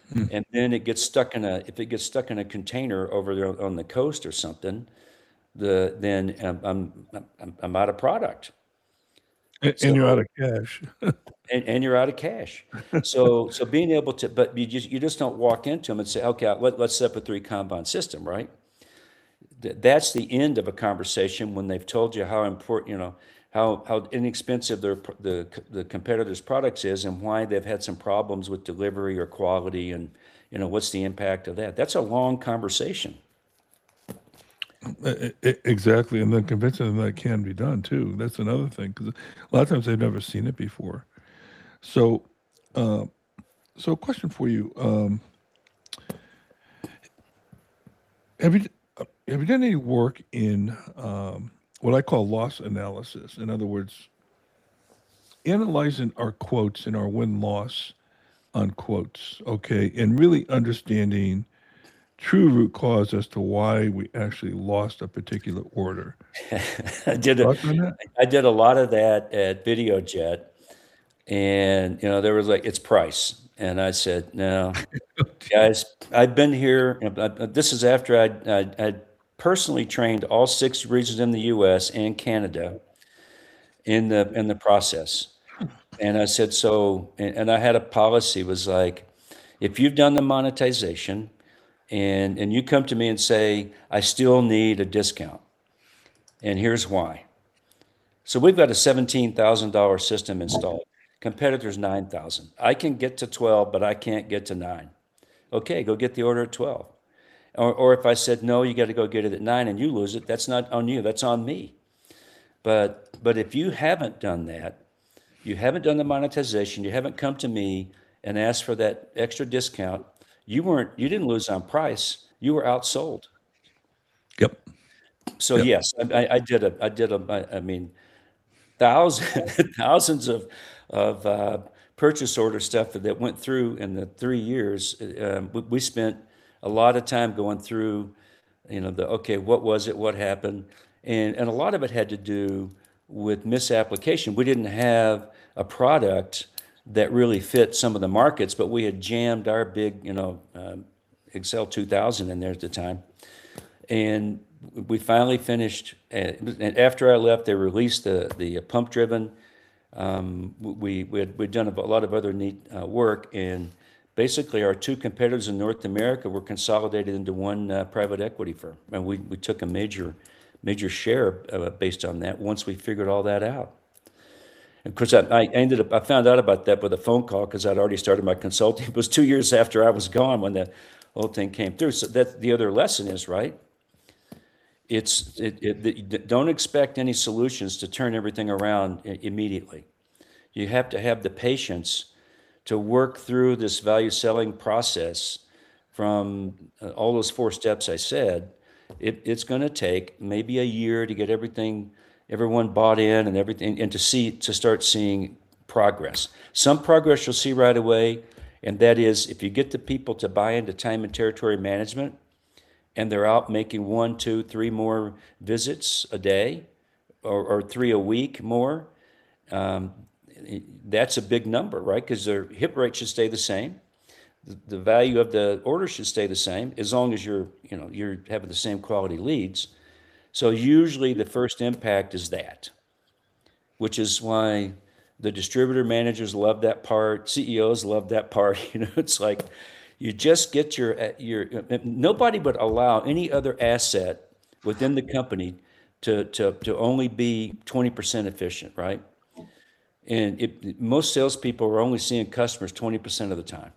and then it gets stuck in a if it gets stuck in a container over there on the coast or something, the then um, I'm I'm, I'm out of product. And, and you're out So of cash. and, and you're out of cash. So so being able to, but you just you just don't walk into them and say, okay, let, let's set up a three Kanban system, right? Th- That's the end of a conversation when they've told you how important, you know, how how inexpensive their pr- the c- the competitors' products is and why they've had some problems with delivery or quality and you know what's the impact of that. That's a long conversation. E- e- Exactly. And then convincing them that it can be done too. That's another thing. Because a lot of times they've never seen it before. So, uh, so a question for you. Um, have you uh, have you done any work in um, what I call loss analysis? In other words, analyzing our quotes and our win loss on quotes, okay, and really understanding true root cause as to why we actually lost a particular order. I did a Thoughts on that? I did a lot of that at VideoJet, and you know there was like it's price, and I said no. Guys, I've been here. uh, uh, This is after I'd, I'd, I'd personally trained all six regions in the U S and Canada in the in the process. And I said, so, and, and I had a policy was like, if you've done the monetization and and you come to me and say, I still need a discount, and here's why. So we've got a seventeen thousand dollar system installed. Competitors nine thousand. I can get to twelve, but I can't get to nine. Okay, go get the order at twelve. Or, or if I said, no, you got to go get it at nine and you lose it, that's not on you, that's on me. But, but if you haven't done that, you haven't done the monetization, you haven't come to me and asked for that extra discount, you weren't, you didn't lose on price, you were outsold. Yep. So Yep. yes, I, I- I did a, I did a, I I mean, thousands, thousands of, of uh, purchase order stuff that went through in the three years. Um, we, we spent a lot of time going through, you know, the, okay, what was it? What happened? And, and a lot of it had to do with misapplication. We didn't have a product that really fit some of the markets, but we had jammed our big, you know, um, Excel two thousand in there at the time. And we finally finished, uh, and after I left, they released the, the pump driven. Um, we, we had, we'd done a lot of other neat uh, work, and basically our two competitors in North America were consolidated into one uh, private equity firm. And we, we took a major, major share uh, based on that once we figured all that out. And of course, I, I ended up, I found out about that with a phone call because I'd already started my consulting. It was two years after I was gone when the whole thing came through. So that the other lesson is, right? It's, it, it, don't expect any solutions to turn everything around immediately. You have to have the patience to work through this value selling process from uh, all those four steps I said. It, it's going to take maybe a year to get everything, everyone bought in and everything, and to see, to start seeing progress. Some progress you'll see right away, and that is if you get the people to buy into time and territory management, and they're out making one, two, three more visits a day, or, or three a week more, um, that's a big number, right? Because their hit rate should stay the same. The, the value of the order should stay the same as long as you're, you know, you're having the same quality leads. So usually the first impact is that, which is why the distributor managers love that part, C E Os love that part. You know, it's like you just get your your nobody would allow any other asset within the company to to to only be twenty percent efficient, right? And it, most salespeople are only seeing customers twenty percent of the time.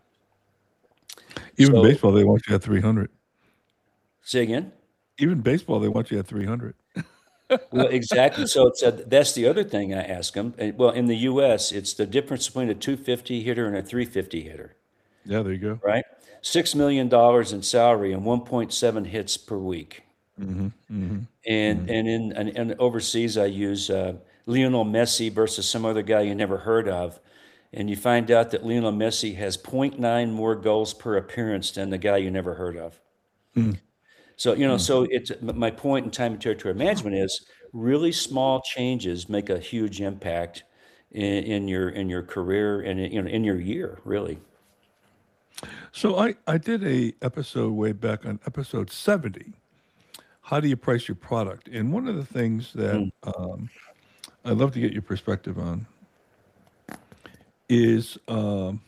Even So baseball, they want you at three hundred. say again. Even baseball, they want you at three hundred. Well, exactly. So it's a, that's the other thing I ask them. And, well, in the U S, it's the difference between a two fifty hitter and a three fifty hitter, Yeah, there you go. right? Six million dollars in salary and one point seven hits per week. Mm-hmm. Mm-hmm. And Mm-hmm. and in and, and overseas, I use uh, Lionel Messi versus some other guy you never heard of, and you find out that Lionel Messi has zero point nine more goals per appearance than the guy you never heard of. So, you know, so it's my point in time and territory management is really small changes make a huge impact in, in your in your career and you know in your year, really. So I, I did a episode way back on episode seventy. How do you price your product? And one of the things that Mm. um, I'd love to get your perspective on is, um,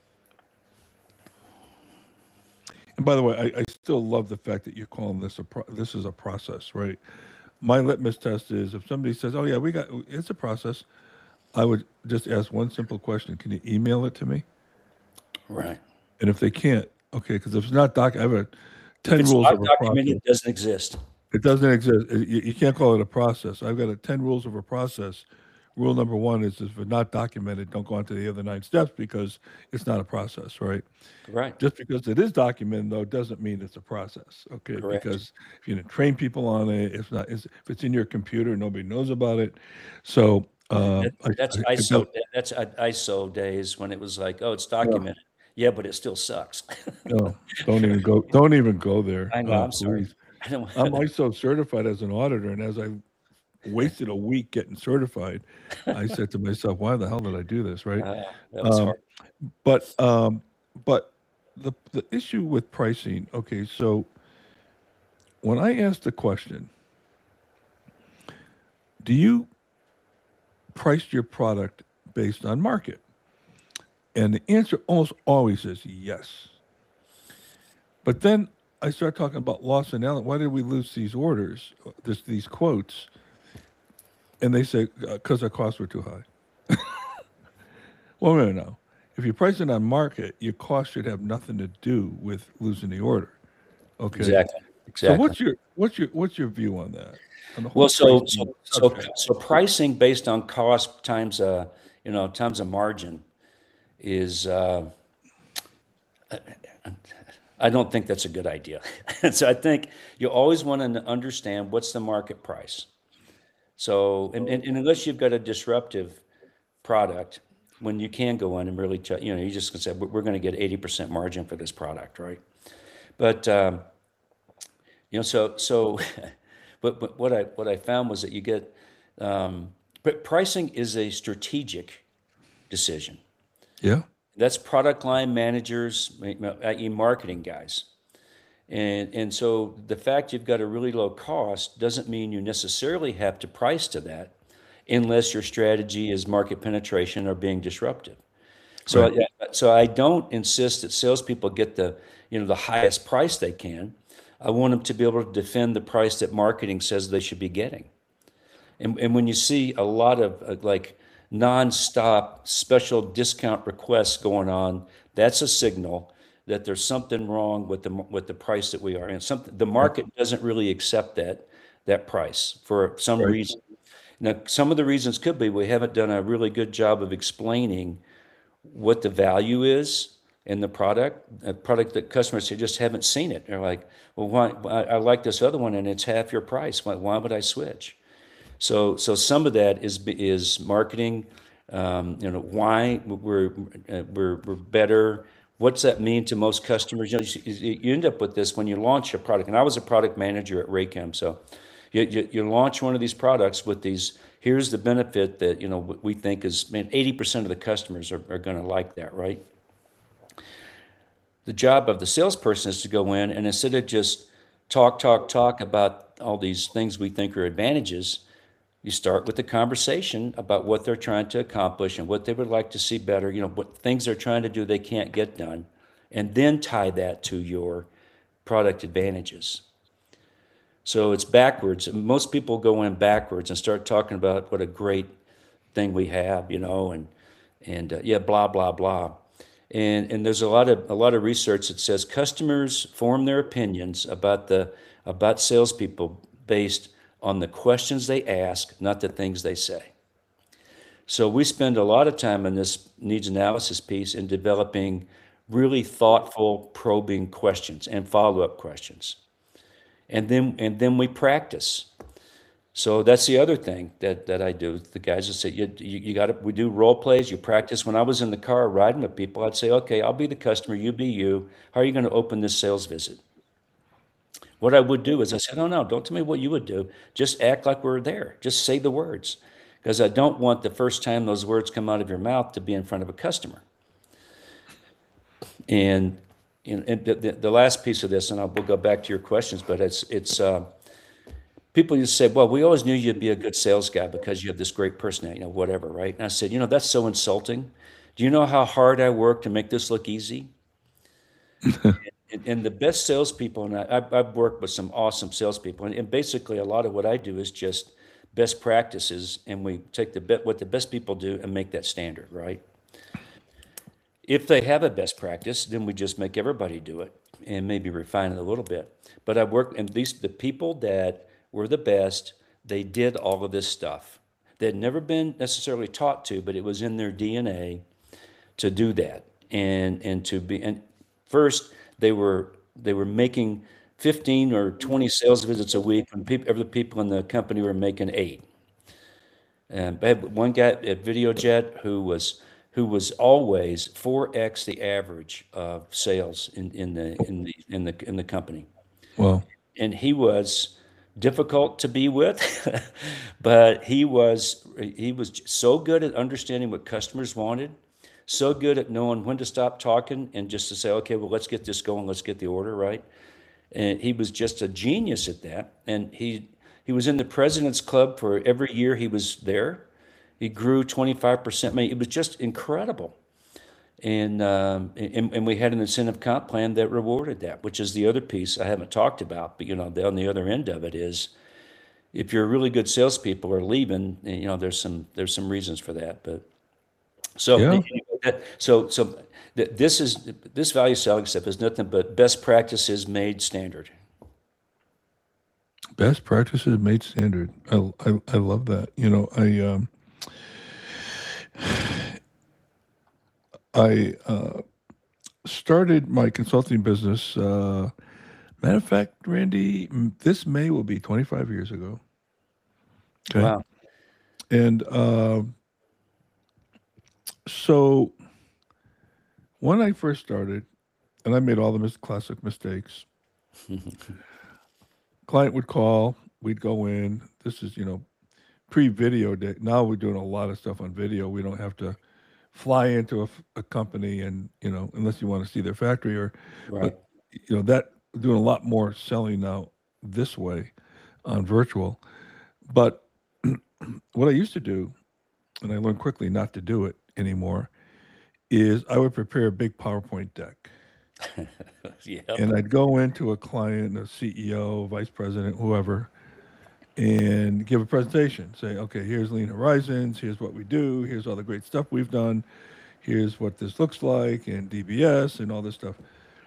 and by the way, I, I still love the fact that you're calling this a pro- this is a process, right? My litmus test is if somebody says, "Oh yeah, we got it's a process," I would just ask one simple question: Can you email it to me? Right. And if they can't, okay, because if it's not doc, I have a If ten it's rules not of a documented, process. it doesn't exist. It doesn't exist. It- You, you can't call it a process. I've got a ten rules of a process. Rule number one is if it's not documented, don't go on to the other nine steps because it's not a process, right? Right. Just because it is documented, though, doesn't mean it's a process, okay? Correct. Because if you didn't train people on it, if not, it's, if it's in your computer, nobody knows about it. So, That, um, I, that's I, I I S O. built, That's I- ISO days when it was like, oh, it's no, documented. Yeah, but it still sucks. no, don't even go, don't even go there, I know. uh, I'm sorry. please. I don't. I'm I S O certified as an auditor, and as I wasted a week getting certified, I said to myself, "Why the hell did I do this?" Right? Uh, that was Um, hard. but um, but the the issue with pricing. Okay, so when I asked the question, do you price your product based on market? And the answer almost always is yes. But then I start talking about loss and Allen. Why did we lose these orders, this, these quotes? And they say, because our costs were too high. Well, no, no, no. If you're pricing on market, your cost should have nothing to do with losing the order. Okay. Exactly. So Exactly. what's your what's your what's your view on that? On the Well, whole so pricing so so subject? so pricing based on cost times uh you know times a margin is uh, I don't think that's a good idea. So I think you always want to understand what's the market price. So and, and, and unless you've got a disruptive product, when you can go in and really ch- you know you just can say we're, we're going to get eighty percent margin for this product, right? But um, you know so so but, but what I what I found was that you get um, but pricing is a strategic decision. Yeah. That's product line managers, that is marketing guys. And, and so the fact you've got a really low cost doesn't mean you necessarily have to price to that unless your strategy is market penetration or being disruptive. So, Right. yeah, so I don't insist that salespeople get the, you know, the highest price they can. I want them to be able to defend the price that marketing says they should be getting. And, and when you see a lot of uh, like nonstop special discount requests going on, that's a signal that there's something wrong with the with the price that we are in. Something the Right. market doesn't really accept that that price for some Right. reason. Now, some of the reasons could be we haven't done a really good job of explaining what the value is in the product, a product that customers they just haven't seen it. They're like, well, why? I, I like this other one and it's half your price. Why, why would I switch? So, so some of that is is marketing. Um, you know, why we're uh, we're we're better. What's that mean to most customers? You know, you, you end up with this when you launch a product. And I was a product manager at Raychem, so you, you, you launch one of these products with these. Here's the benefit that you know we think is, man, eighty percent of the customers are, are going to like that, right? The job of the salesperson is to go in and instead of just talk, talk, talk about all these things we think are advantages, you start with the conversation about what they're trying to accomplish and what they would like to see better, you know, what things they're trying to do they can't get done, and then tie that to your product advantages. So it's backwards. Most people go in backwards and start talking about what a great thing we have, you know, and and uh, yeah, blah blah blah. And and there's a lot of a lot of research that says customers form their opinions about the about salespeople based on the questions they ask, not the things they say. So we spend a lot of time in this needs analysis piece in developing really thoughtful, probing questions and follow-up questions. And then and then we practice. So that's the other thing that, that I do. The guys will say, you, you, you got to, we do role plays, you practice. When I was in the car riding with people, I'd say, okay, I'll be the customer, you be you. How are you going to open this sales visit? What I would do is I said, oh no, don't tell me what you would do. Just act like we're there. Just say the words. Because I don't want the first time those words come out of your mouth to be in front of a customer. And and, and the, the, the last piece of this, and I'll, we'll go back to your questions, but it's, it's, uh, people used to say, well, we always knew you'd be a good sales guy because you have this great personality, you know, whatever, right? And I said, you know, that's so insulting. Do you know how hard I work to make this look easy? And, and the best salespeople, and I, I've, I've worked with some awesome salespeople, and, and basically a lot of what I do is just best practices, and we take the bet what the best people do and make that standard, right? If they have a best practice, then we just make everybody do it and maybe refine it a little bit. But I've worked, and these the people that were the best, they did all of this stuff. They'd never been necessarily taught to, but it was in their D N A to do that, and and to be and first they were they were making fifteen or twenty sales visits a week when people, other people in the company were making eight. And I had one guy at VideoJet who was who was always four x the average of sales in, in the in the in the in the company. Well, And he was difficult to be with, but he was he was so good at understanding what customers wanted, so good at knowing when to stop talking and just to say, okay, well, let's get this going, let's get the order right. And he was just a genius at that. And he he was in the President's Club for every year he was there. He grew twenty-five percent. I mean, it was just incredible. And, um, and and we had an incentive comp plan that rewarded that, which is the other piece I haven't talked about. But you know, the, on the other end of it is, if you're really good salespeople are leaving, you know, there's some there's some reasons for that. But so yeah, anyway, that, so so th- this is this value selling stuff is nothing but best practices made standard. best practices made standard. I, I, I love that. You know, I um, I uh, started my consulting business. Uh, matter of fact, Randy, m- this May will be twenty-five years ago. Okay, Wow. and uh, so when I first started, and I made all the mis- classic mistakes. Client would call, we'd go in. This is, you know, pre-video day. Now we're doing a lot of stuff on video. We don't have to fly into a, f- a company and, you know, unless you want to see their factory or, Right. but, you know, that doing a lot more selling now this way on virtual. But what I used to do, and I learned quickly not to do it anymore, is I would prepare a big PowerPoint deck. Yep. And I'd go into a client, a C E O, vice president, whoever, and give a presentation. Say, okay, here's Lean Horizons. Here's what we do. Here's all the great stuff we've done. Here's what this looks like, and D B S and all this stuff.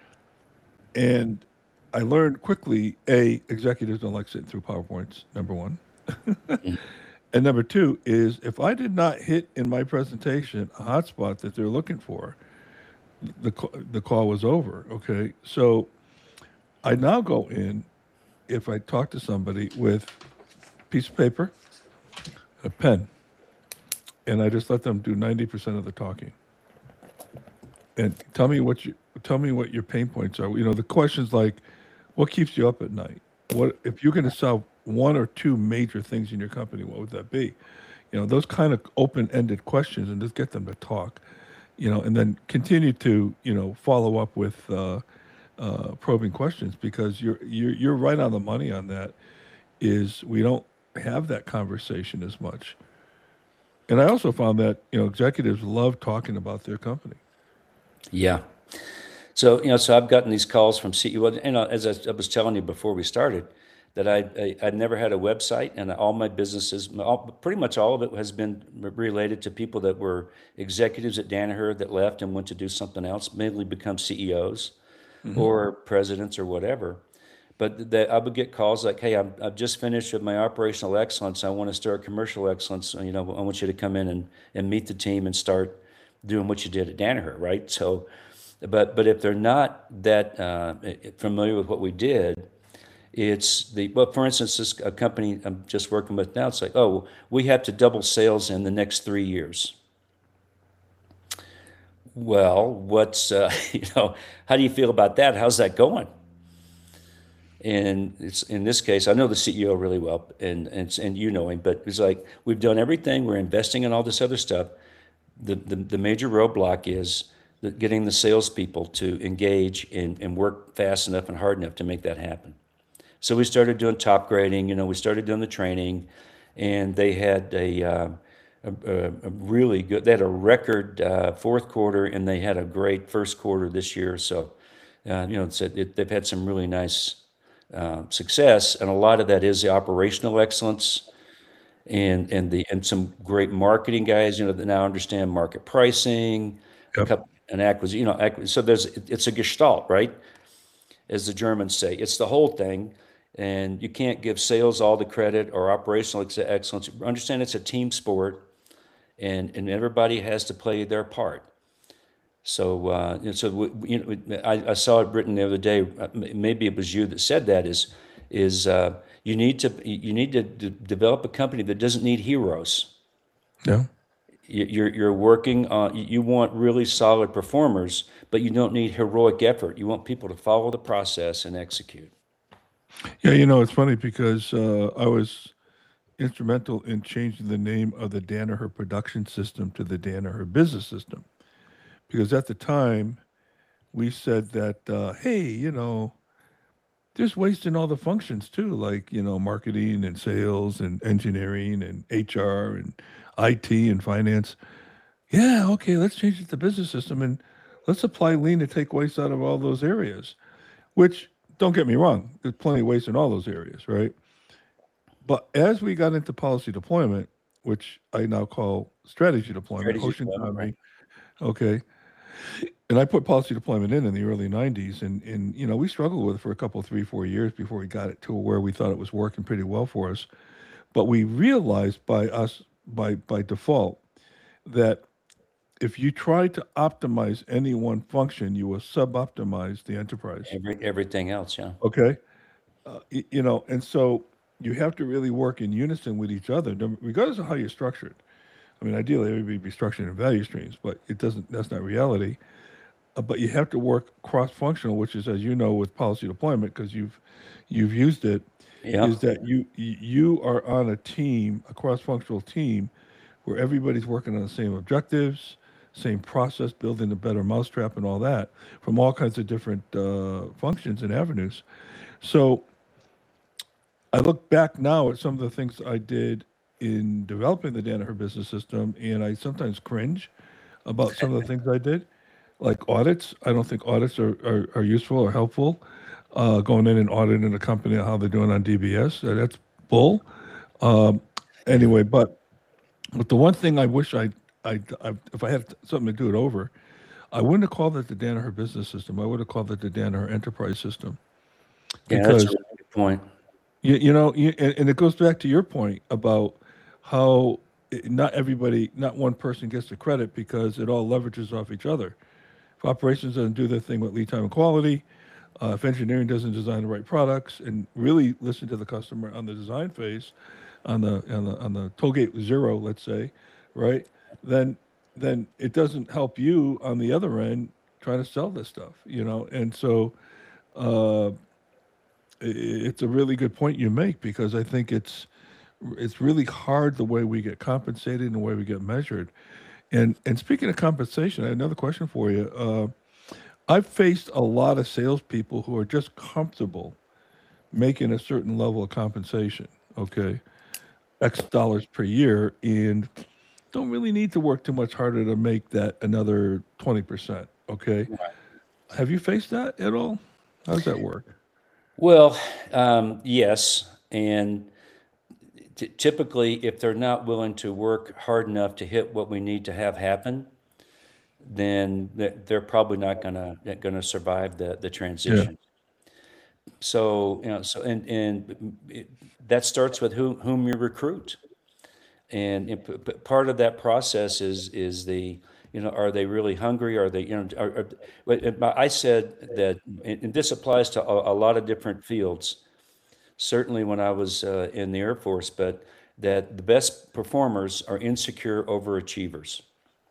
And I learned quickly, A, executives don't like sitting through PowerPoints, number one. Mhm. And number two is if I did not hit in my presentation a hotspot that they're looking for, the, ca- the call was over. Okay. So I now go in, if I talk to somebody with a piece of paper, a pen, and I just let them do ninety percent of the talking. And tell me what you tell me what your pain points are. You know, the questions like, what keeps you up at night? What if you're going to solve one or two major things in your company? What would that be? You know, those kind of open-ended questions, and just get them to talk. You know, and then continue to you know follow up with uh, uh, probing questions because you're you're you're right on the money on that. Is we don't have that conversation as much. And I also found that you know executives love talking about their company. Yeah. So, you know, so I've gotten these calls from C E Os, and uh, as I, I was telling you before we started, that I, I I'd never had a website, and all my businesses, all, pretty much all of it has been related to people that were executives at Danaher that left and went to do something else, mainly become C E Os Hmm. or presidents or whatever. But that I would get calls like, "Hey, I'm, I've just finished with my operational excellence. I want to start commercial excellence. You know, I want you to come in and, and meet the team and start doing what you did at Danaher, right?" So, but but if they're not that uh, familiar with what we did, it's the well, for instance, this a company I'm just working with now. It's like, oh, we have to double sales in the next three years. Well, what's uh, you know, how do you feel about that? How's that going? And it's in this case, I know the C E O really well, and and and you know him, but it's like we've done everything. We're investing in all this other stuff. The the, the major roadblock is the, getting the salespeople to engage and, and work fast enough and hard enough to make that happen. So we started doing top grading, you know, we started doing the training, and they had a, uh, a, a, a really good, they had a record uh, fourth quarter, and they had a great first quarter this year. So, uh, you know, it's, it, they've had some really nice uh, success, and a lot of that is the operational excellence and and the and some great marketing guys, you know, that now understand market pricing, a Yep. couple, an acquisition, you know, acqui- so there's it's a gestalt, right? As the Germans say, it's the whole thing, and you can't give sales all the credit or operational ex- excellence. Understand it's a team sport, and and everybody has to play their part. So, uh, and so we, you know, I, I saw it written the other day. uh, m- Maybe it was you that said that. Is is uh, you need to you need to d- develop a company that doesn't need heroes. Yeah. You- You're you're working on. You want really solid performers, but you don't need heroic effort. You want people to follow the process and execute. Yeah, you know, it's funny because uh, I was instrumental in changing the name of the Danaher production system to the Danaher business system. Because at the time, we said that, uh, hey, you know, there's waste in all the functions too, like, you know, marketing and sales and engineering and H R and I T and finance. Yeah, okay, let's change it to business system and let's apply lean to take waste out of all those areas, which don't get me wrong, there's plenty of waste in all those areas, right? But as we got into policy deployment, which I now call strategy deployment, Strategy Hoshin deployment, right? Kanri, okay, and I put policy deployment in in the early nineties, and and you know we struggled with it for a couple, three, four years before we got it to where we thought it was working pretty well for us. But we realized by us by by default that if you try to optimize any one function, you will sub-optimize the enterprise. Every everything else, yeah. Okay, uh, y- you know, and so you have to really work in unison with each other, no- regardless of how you're structured. I mean, ideally, everybody be structured in value streams, but it doesn't. That's not reality. Uh, but you have to work cross-functional, which is, as you know, with policy deployment, because you've you've used it, Yeah. is that you y- you are on a team, a cross-functional team, where everybody's working on the same objectives, same process, building a better mousetrap and all that, from all kinds of different uh, functions and avenues. So I look back now at some of the things I did in developing the Danaher business system, and I sometimes cringe about some of the things I did, like audits. I don't think audits are, are, are useful or helpful. Uh, going in and auditing a company on how they're doing on D B S, uh, that's bull. Um, anyway, but but the one thing I wish I, I, I if I had something to do it over, I wouldn't have called it the Danaher business system. I would have called it the Danaher enterprise system Yeah, that's a because really good point. You, you know, you, and, and it goes back to your point about how it- not everybody, not one person gets the credit because it all leverages off each other. If operations doesn't do their thing with lead time and quality, uh, if engineering doesn't design the right products and really listen to the customer on the design phase, on the on the on the tollgate zero, let's say, right? Then then it doesn't help you on the other end trying to sell this stuff, you know. And so uh, it's a really good point you make because I think it's it's really hard the way we get compensated and the way we get measured. And and speaking of compensation, I have another question for you. Uh, I've faced a lot of salespeople who are just comfortable making a certain level of compensation, okay, X dollars per year, and don't really need to work too much harder to make that another twenty percent, okay? Have you faced that at all? How does that work? Well, um, yes, and t- typically, if they're not willing to work hard enough to hit what we need to have happen, then th- they're probably not gonna gonna survive the the Yeah, transition. So, you know, so and and it, that starts with who whom you recruit, and it, p- p- part of that process is is the you know are they really hungry? Are they you know are, are, but it- I said that, and and this applies to a, a lot of different fields. Certainly, when I was uh, in the Air Force, but that the best performers are insecure overachievers.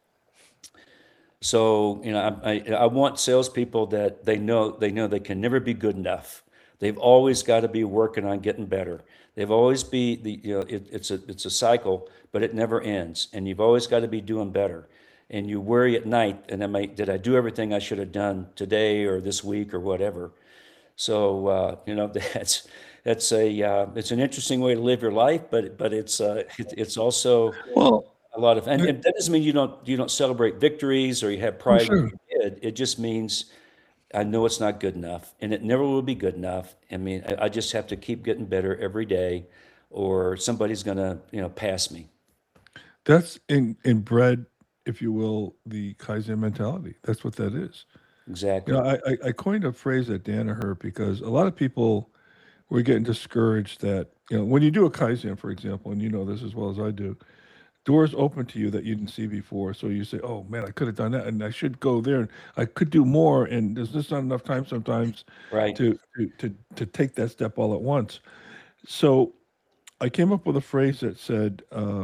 So, you know, I, I, I want salespeople that they know they know they can never be good enough. They've always got to be working on getting better. They've always be the you know it, it's a it's a cycle, but it never ends, and you've always got to be doing better. and you worry at night, and am I, did I do everything I should have done today or this week or whatever? So, uh, you know, that's, that's a, uh, it's an interesting way to live your life, but, but it's, uh, it, it's also Well, a lot of, and, th- and that doesn't mean you don't, you don't celebrate victories or you have oh, pride when sure. you did. It just means I know it's not good enough and it never will be good enough. I mean, I, I just have to keep getting better every day or somebody's gonna, you know, pass me. That's in inbred, if you will, the Kaizen mentality. That's what that is. You know, Exactly. I, I, I coined a phrase at Danaher because a lot of people were getting discouraged that, you know, when you do a Kaizen, for example, and you know this as well as I do, doors open to you that you didn't see before. So you say, oh man, I could have done that and I should go there and I could do more. And there's just not enough time sometimes Right. to, to, to, to take that step all at once. So I came up with a phrase that said, uh,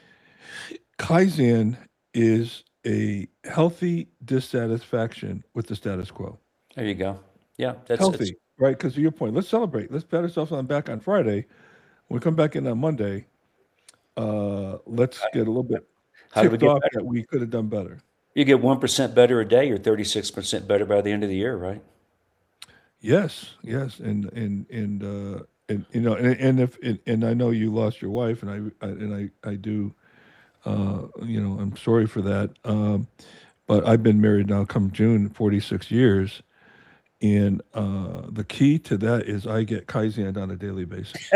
Kaizen is a healthy dissatisfaction with the status quo. There you go. Yeah, that's it's Healthy, right? Because to your point, let's celebrate. Let's pat ourselves on the back on Friday. When we come back in on Monday, uh, let's get a little bit how do we ticked get off better? that we could have done better. You get one percent better a day, you're thirty-six percent better by the end of the year, right? Yes, yes, and and and uh, and you know, and, and if and, and I know you lost your wife, and I, I and I I do, uh, you know, I'm sorry for that. Um, but I've been married now, come June, forty-six years, and uh, the key to that is I get Kaizen on a daily basis.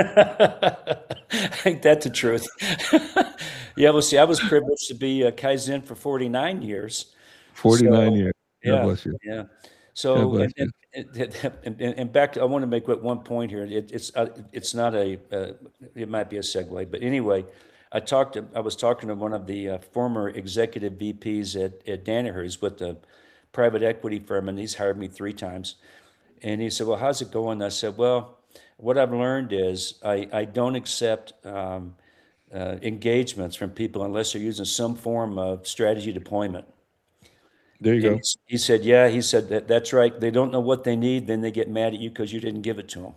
Ain't that the truth? Yeah, well, see, I was privileged to be a Kaizen for forty-nine years. forty-nine So, years. God yeah, bless you. yeah. God So, bless and you. and and, and, and back to, I want to make what one point here. It, it's uh, it's not a uh, it might be a segue, but anyway, I talked to I was talking to one of the uh, former executive V Ps at at Danaher. He's with the private equity firm, and he's hired me three times. And he said, "Well, how's it going?" I said, "Well, what I've learned is I I don't accept." Um, uh, engagements from people unless they're using some form of strategy deployment. There you And go. he's- he said, yeah, he said that that's right. They don't know what they need, then they get mad at you because you didn't give it to them.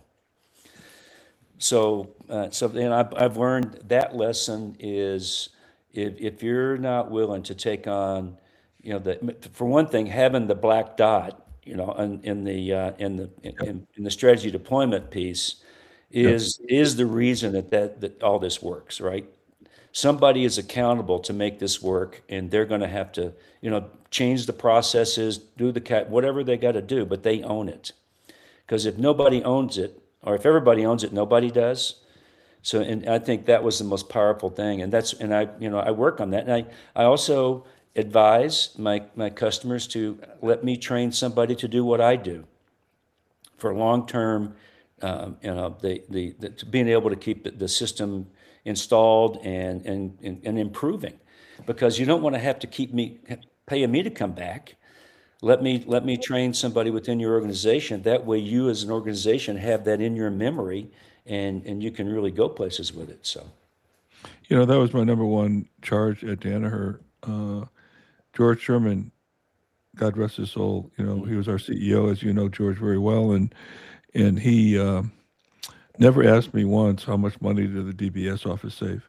So, uh, so then I've, I've learned that lesson is if, if you're not willing to take on, you know, the, for one thing, having the black dot, you know, in, in the, uh, in the, Yep. in, in the strategy deployment piece Yep. is, is the reason that, that, that all this works, right? Somebody is accountable to make this work and they're going to have to, you know, change the processes, do the cat, whatever they got to do, but they own it. Because if nobody owns it, or if everybody owns it, nobody does. So, and I think that was the most powerful thing. And that's, and I, you know, I work on that. And I, I also advise my, my customers to let me train somebody to do what I do for long-term, um, you know, the, the, the to being able to keep the, the system installed and, and, and, and improving. Because you don't want to have to keep me, paying me to come back. Let me, let me train somebody within your organization. That way you as an organization have that in your memory and, and you can really go places with it. So, You know, that was my number one charge at Danaher. Uh, George Sherman, God rest his soul, you know, he was our C E O, as you know George very well, and and he uh, never asked me once how much money did the D B S office save.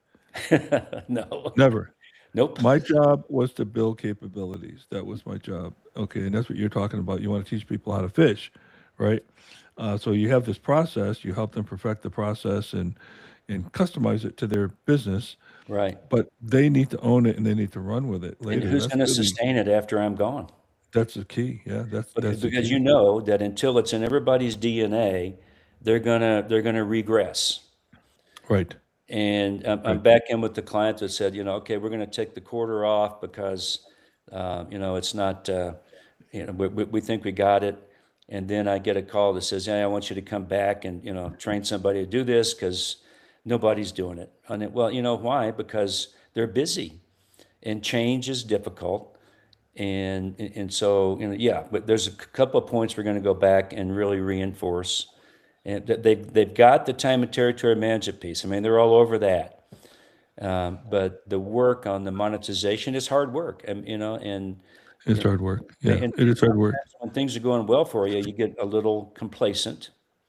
no, Never. nope. My job was to build capabilities. That was my job. Okay, and that's what you're talking about. You want to teach people how to fish, right? Uh, so you have this process. You help them perfect the process and and customize it to their business, Right. but they need to own it and they need to run with it And later. who's That's going to really sustain it after I'm gone? that's the key. Yeah, that's Because, that's the because key. you know that until it's in everybody's D N A, they're gonna they're gonna regress. Right, And I'm, I'm right. back in with the client that said, you know, okay, we're going to take the quarter off because, uh, you know, it's not, uh, you know, we, we, we think we got it. And then I get a call that says, hey, I want you to come back and, you know, train somebody to do this because nobody's doing it. And it, well, you know why? Because they're busy and change is difficult. And, and so, you know, yeah, but there's a couple of points we're going to go back and really reinforce. And th- they've, they've got the time and territory management piece. I mean, they're all over that. Um, but the work on the monetization is hard work. And, you know, and, It's you know, hard work. Yeah, and it is hard work. sometimes when things are going well for you, you get a little complacent.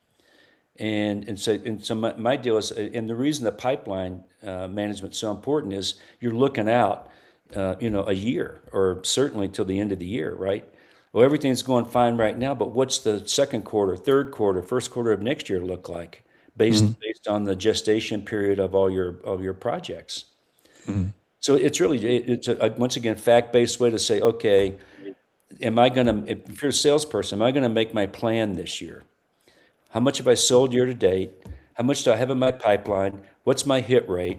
And, and so, and so my, my deal is, and the reason the pipeline uh, management is so important is you're looking out. uh, you know, a year or certainly till the end of the year, right? Well, everything's going fine right now, but what's the second quarter, third quarter, first quarter of next year look like Mm-hmm. based based on the gestation period of all your of your projects? Mm-hmm. So it's really it- it's a, once again fact-based way to say, okay, am I going to if you're a salesperson, am I going to make my plan this year? How much have I sold year to date? How much do I have in my pipeline? What's my hit rate?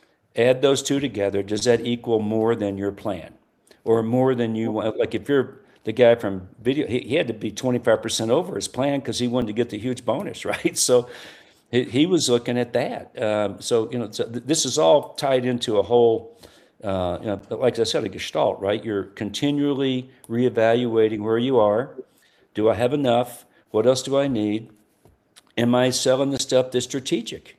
Add those two together. Does that equal more than your plan? Or more than you want? Like if you're the guy from video, he, he had to be twenty-five percent over his plan because he wanted to get the huge bonus, right? So he, he was looking at that. Um, so, you know, so th- this is all tied into a whole, uh, you know, like I said, a gestalt, right? You're continually reevaluating where you are. Do I have enough? What else do I need? Am I selling the stuff that's strategic?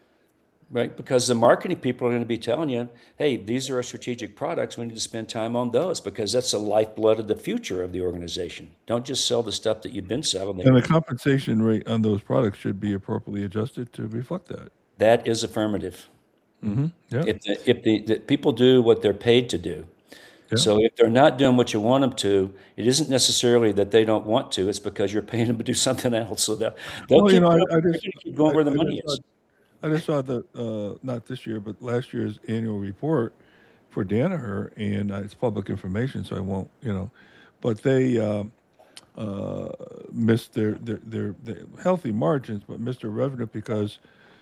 Right? Because the marketing people are going to be telling you, hey, these are our strategic products. We need to spend time on those because that's the lifeblood of the future of the organization. Don't just sell the stuff that you've been selling. And the That, compensation rate on those products should be appropriately adjusted to reflect that. that is affirmative. Mm-hmm. Yeah. If the, if the, the people do what they're paid to do. Yeah. So if they're not doing what you want them to, it isn't necessarily that they don't want to. It's because you're paying them to do something else. So they'll, they'll Well, you keep, know, I, going, I they're just, gonna keep going I, where the I money just saw, is. I just saw the, uh, not this year, but last year's annual report for Danaher, and uh, it's public information, so I won't, you know, but they um, uh, missed their, their, their, their healthy margins, but missed their revenue because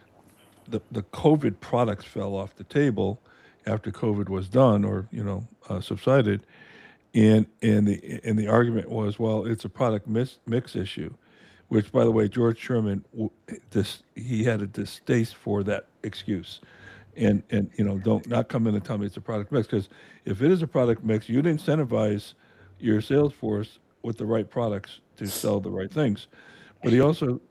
the, the COVID products fell off the table after COVID was done or, you know, uh, subsided. And, and the, and the argument was, well, it's a product mix, mix issue, which, by the way, George Sherman, w- this, he had a distaste for that excuse. And, and, you know, don't not come in and tell me it's a product mix, because if it is a product mix, you'd incentivize your sales force with the right products to sell the right things. But he also,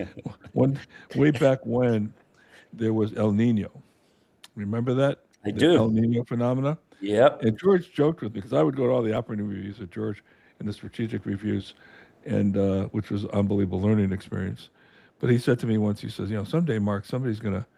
one, way back when there was El Nino, remember that? I The El do. Nino phenomena? Yep. And George joked with me because I would go to all the operating reviews of George and the strategic reviews, and uh, which was an unbelievable learning experience. But he said to me once, he says, you know, someday, Mark, somebody's going to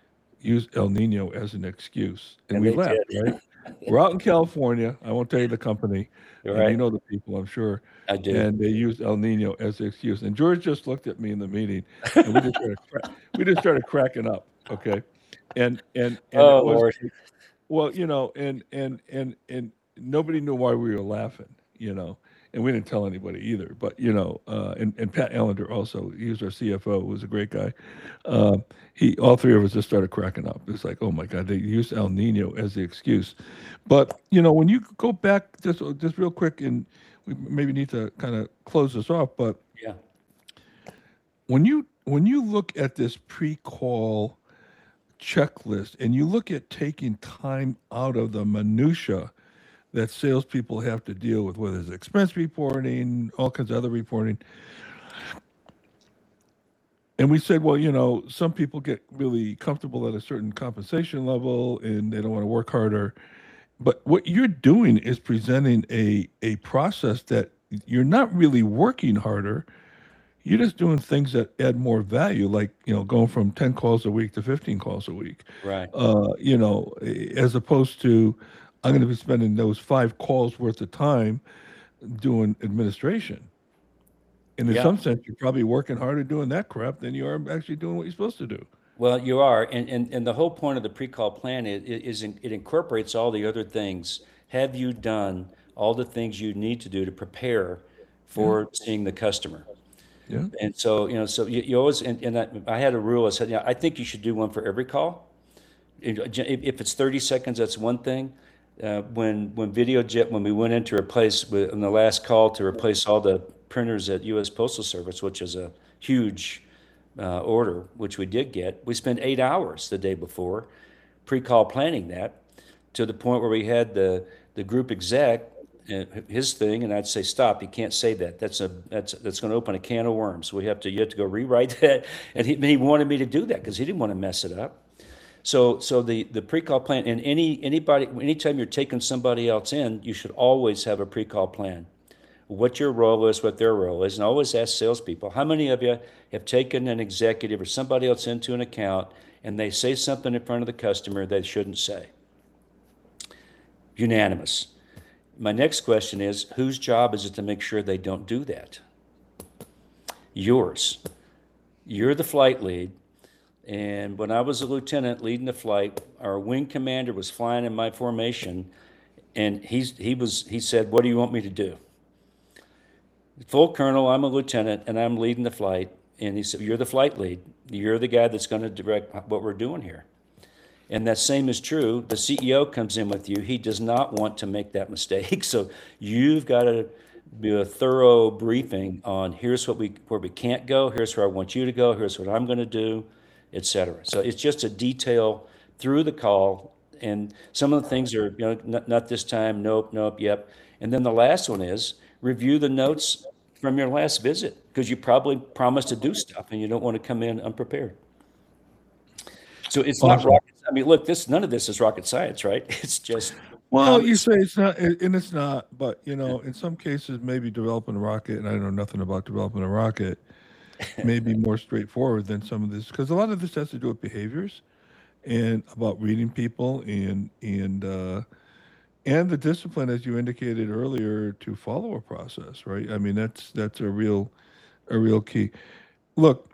use El Nino as an excuse. And And we they laughed, did. right? We're out in California. I won't tell you the company. You're And you right. know the people, I'm sure. I do. And they used El Nino as the excuse. And George just looked at me in the meeting, and we just started, cra- we just started cracking up. Okay, and and and it Oh, was Lord. well, you know, and and and and nobody knew why we were laughing, you know, and we didn't tell anybody either. But you know, uh, and and Pat Ellender also, he was our C F O, was a great guy. Uh, he, all three of us just started cracking up. It's like, oh my God, they used El Nino as the excuse. But you know, when you go back, just just real quick, and we maybe need to kind of close this off. But Yeah. when you when you look at this pre-call checklist and you look at taking time out of the minutia that salespeople have to deal with, whether it's expense reporting, all kinds of other reporting. And we said, well, you know, some people get really comfortable at a certain compensation level and they don't want to work harder. But what you're doing is presenting a, a process that you're not really working harder. You're just doing things that add more value, like, you know, going from ten calls a week to fifteen calls a week. Right. Uh, you know, as opposed to, I'm going to be spending those five calls worth of time doing administration. And in Yeah. some sense, you're probably working harder doing that crap than you are actually doing what you're supposed to do. Well, you are, and, and, and the whole point of the pre-call plan is, is in- it incorporates all the other things. Have you done all the things you need to do to prepare for seeing the customer? Yeah. And so, you know, so you, you always, and, and I, I had a rule. I said, yeah, I think you should do one for every call. If, if it's thirty seconds, that's one thing. Uh, when when VideoJet, when we went in to replace, with- in the last call to replace all the printers at U S Postal Service, which is a huge uh, order, which we did get, we spent eight hours the day before pre-call planning that, to the point where we had the the group exec, uh, his thing, and I'd say, stop, you can't say that. That's a that's that's going to open a can of worms. We have to you have to go rewrite that, and he, he wanted me to do that because he didn't want to mess it up. So so the the pre-call plan, and any anybody anytime you're taking somebody else in, you should always have a pre-call plan. What your role is, what their role is, and always ask salespeople, how many of you have taken an executive or somebody else into an account and they say something in front of the customer they shouldn't say? unanimous. My next question is, whose job is it to make sure they don't do that? Yours. You're the flight lead. And when I was a lieutenant leading the flight, our wing commander was flying in my formation, and he's, he was he said, "What do you want me to do?" Full colonel, I'm a lieutenant, and I'm leading the flight. And he said, "You're the flight lead. You're the guy that's going to direct what we're doing here." And that same is true. The C E O comes in with you. He does not want to make that mistake. So you've got to do a thorough briefing on here's what we where we can't go, here's where I want you to go, here's what I'm going to do, et cetera. So it's just a detail through the call. And some of the things are, you know, not, not this time, nope, nope, yep. And then the last one is review the notes from your last visit, because you probably promised to do stuff and you don't want to come in unprepared. So it's not rocket. I mean, look, this none of this is rocket science, right? It's just well, you say it's not, and it's not. But you know, in some cases, maybe developing a rocket, and I know nothing about developing a rocket, may be more straightforward than some of this, because a lot of this has to do with behaviors and about reading people and and uh, and the discipline, as you indicated earlier, to follow a process, right? I mean, that's that's a real a real key. Look,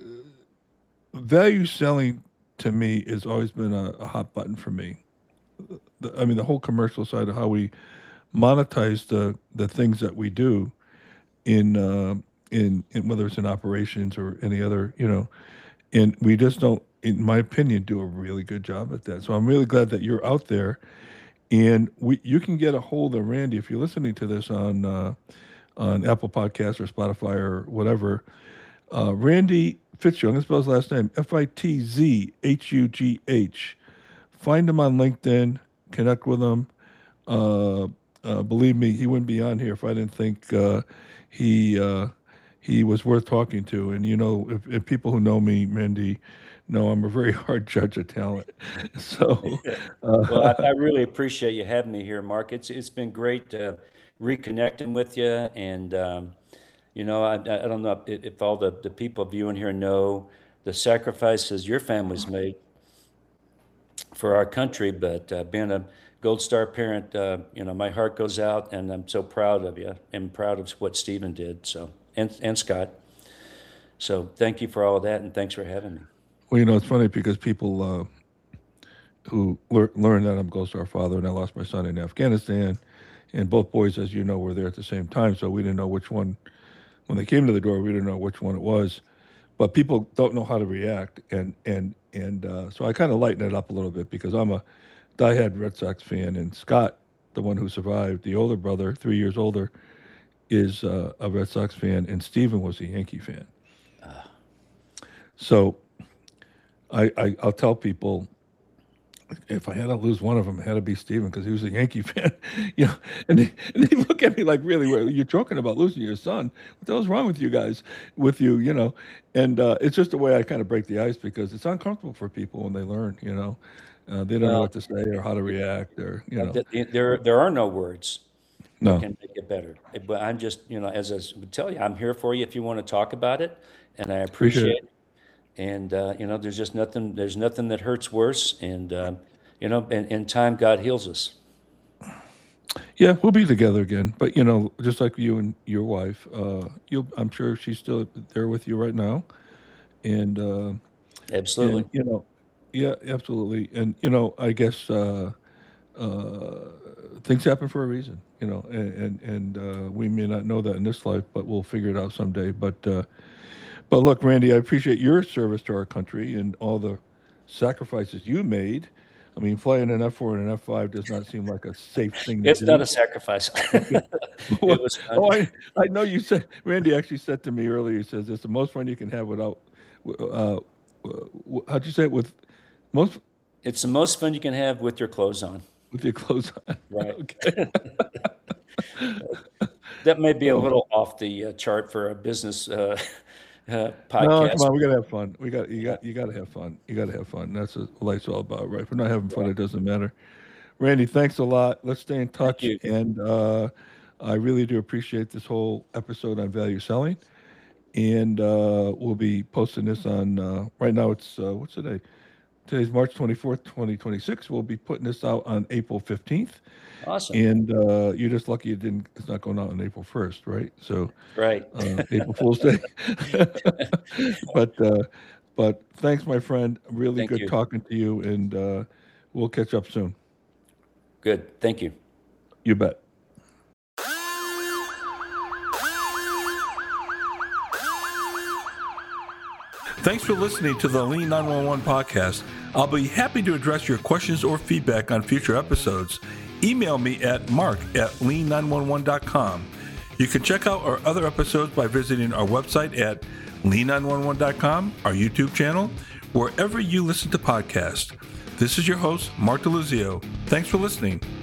value selling to me has always been a, a hot button for me. The, I mean, the whole commercial side of how we monetize the the things that we do in uh, in, in whether it's in operations or any other, you know, and we just don't, in my opinion, do a really good job at that. So I'm really glad that you're out there, and we you can get a hold of Randy if you're listening to this on uh, on Apple Podcasts or Spotify or whatever. Uh, Randy Fitzhugh, I'm going to spell his last name, F I T Z H U G H. Find him on LinkedIn, connect with him. Uh, uh, believe me, he wouldn't be on here if I didn't think uh, he uh, he was worth talking to. And, you know, if, if people who know me, Randy, know I'm a very hard judge of talent. So, uh, well, I, I really appreciate you having me here, Mark. It's It's been great uh, reconnecting with you. And, um, you know, I, I don't know if, if all the, the people viewing here know the sacrifices your family's made for our country, but uh, being a Gold Star parent, uh, you know, my heart goes out, and I'm so proud of you and proud of what Stephen did. So, and, and Scott. So thank you for all of that, and thanks for having me. Well, you know, it's funny because people uh, who lear- learn that I'm Gold Star father, and I lost my son in Afghanistan, and both boys, as you know, were there at the same time, so we didn't know which one. When they came to the door, we didn't know which one it was, but people don't know how to react, and and and uh, so I kind of lighten it up a little bit because I'm a diehard Red Sox fan, and Scott, the one who survived, the older brother, three years older, is uh, a Red Sox fan, and Steven was a Yankee fan. Uh. So I, I I'll tell people, if I had to lose one of them, it had to be Steven because he was a Yankee fan, you know. And they, and they look at me like, "Really? You're joking about losing your son? What the hell's wrong with you guys? With you, you know?" And uh, it's just a way I kind of break the ice because it's uncomfortable for people when they learn, you know. Uh, they don't Well, know what to say or how to react, or you know. th- There, there are no words that No, can make it better. But I'm just, you know, as I would tell you, I'm here for you if you want to talk about it, and I appreciate appreciate it. it. And uh, you know, there's just nothing. There's nothing that hurts worse. And um, you know, and in time, God heals us. Yeah, we'll be together again. But you know, just like you and your wife, uh, you'll. I'm sure she's still there with you right now, and uh, Absolutely. and you know, yeah, absolutely. And you know, I guess uh, uh, things happen for a reason. You know, and and, and uh, we may not know that in this life, but we'll figure it out someday. But uh, but look, Randy, I appreciate your service to our country and all the sacrifices you made. I mean, flying an F four and an F five does not seem like a safe thing to It's not do. a sacrifice. It was fun. Oh, I, I know you said, Randy actually said to me earlier, he says, it's the most fun you can have without, uh, w- how'd you say it, with most, It's the most fun you can have with your clothes on. with your clothes on? Right. Okay. That may be a Oh, little off the uh, chart for a business uh, uh, no, come podcast. on, we gotta have fun. We got, you got, you gotta have fun. You gotta have fun. That's what life's all about, right? If we're not having fun, it doesn't matter. Randy, thanks a lot. Let's stay in Thank touch. you. And uh, I really do appreciate this whole episode on value selling. And uh, we'll be posting this on, uh, right now it's, uh, what's today? today's March twenty-fourth, twenty twenty-six. We'll be putting this out on April fifteenth. Awesome. And uh, you're just lucky it didn't. It's not going out on April first, right? So, right. uh, April Fool's Day. but uh, but thanks, my friend. Really Thank good you. talking to you, and uh, we'll catch up soon. Good. Thank you. You bet. Thanks for listening to the Lean nine one one podcast. I'll be happy to address your questions or feedback on future episodes. Email me at mark at lean nine one one dot com. You can check out our other episodes by visiting our website at lean nine one one dot com, our YouTube channel, wherever you listen to podcasts. This is your host, Mark DeLuzio. Thanks for listening.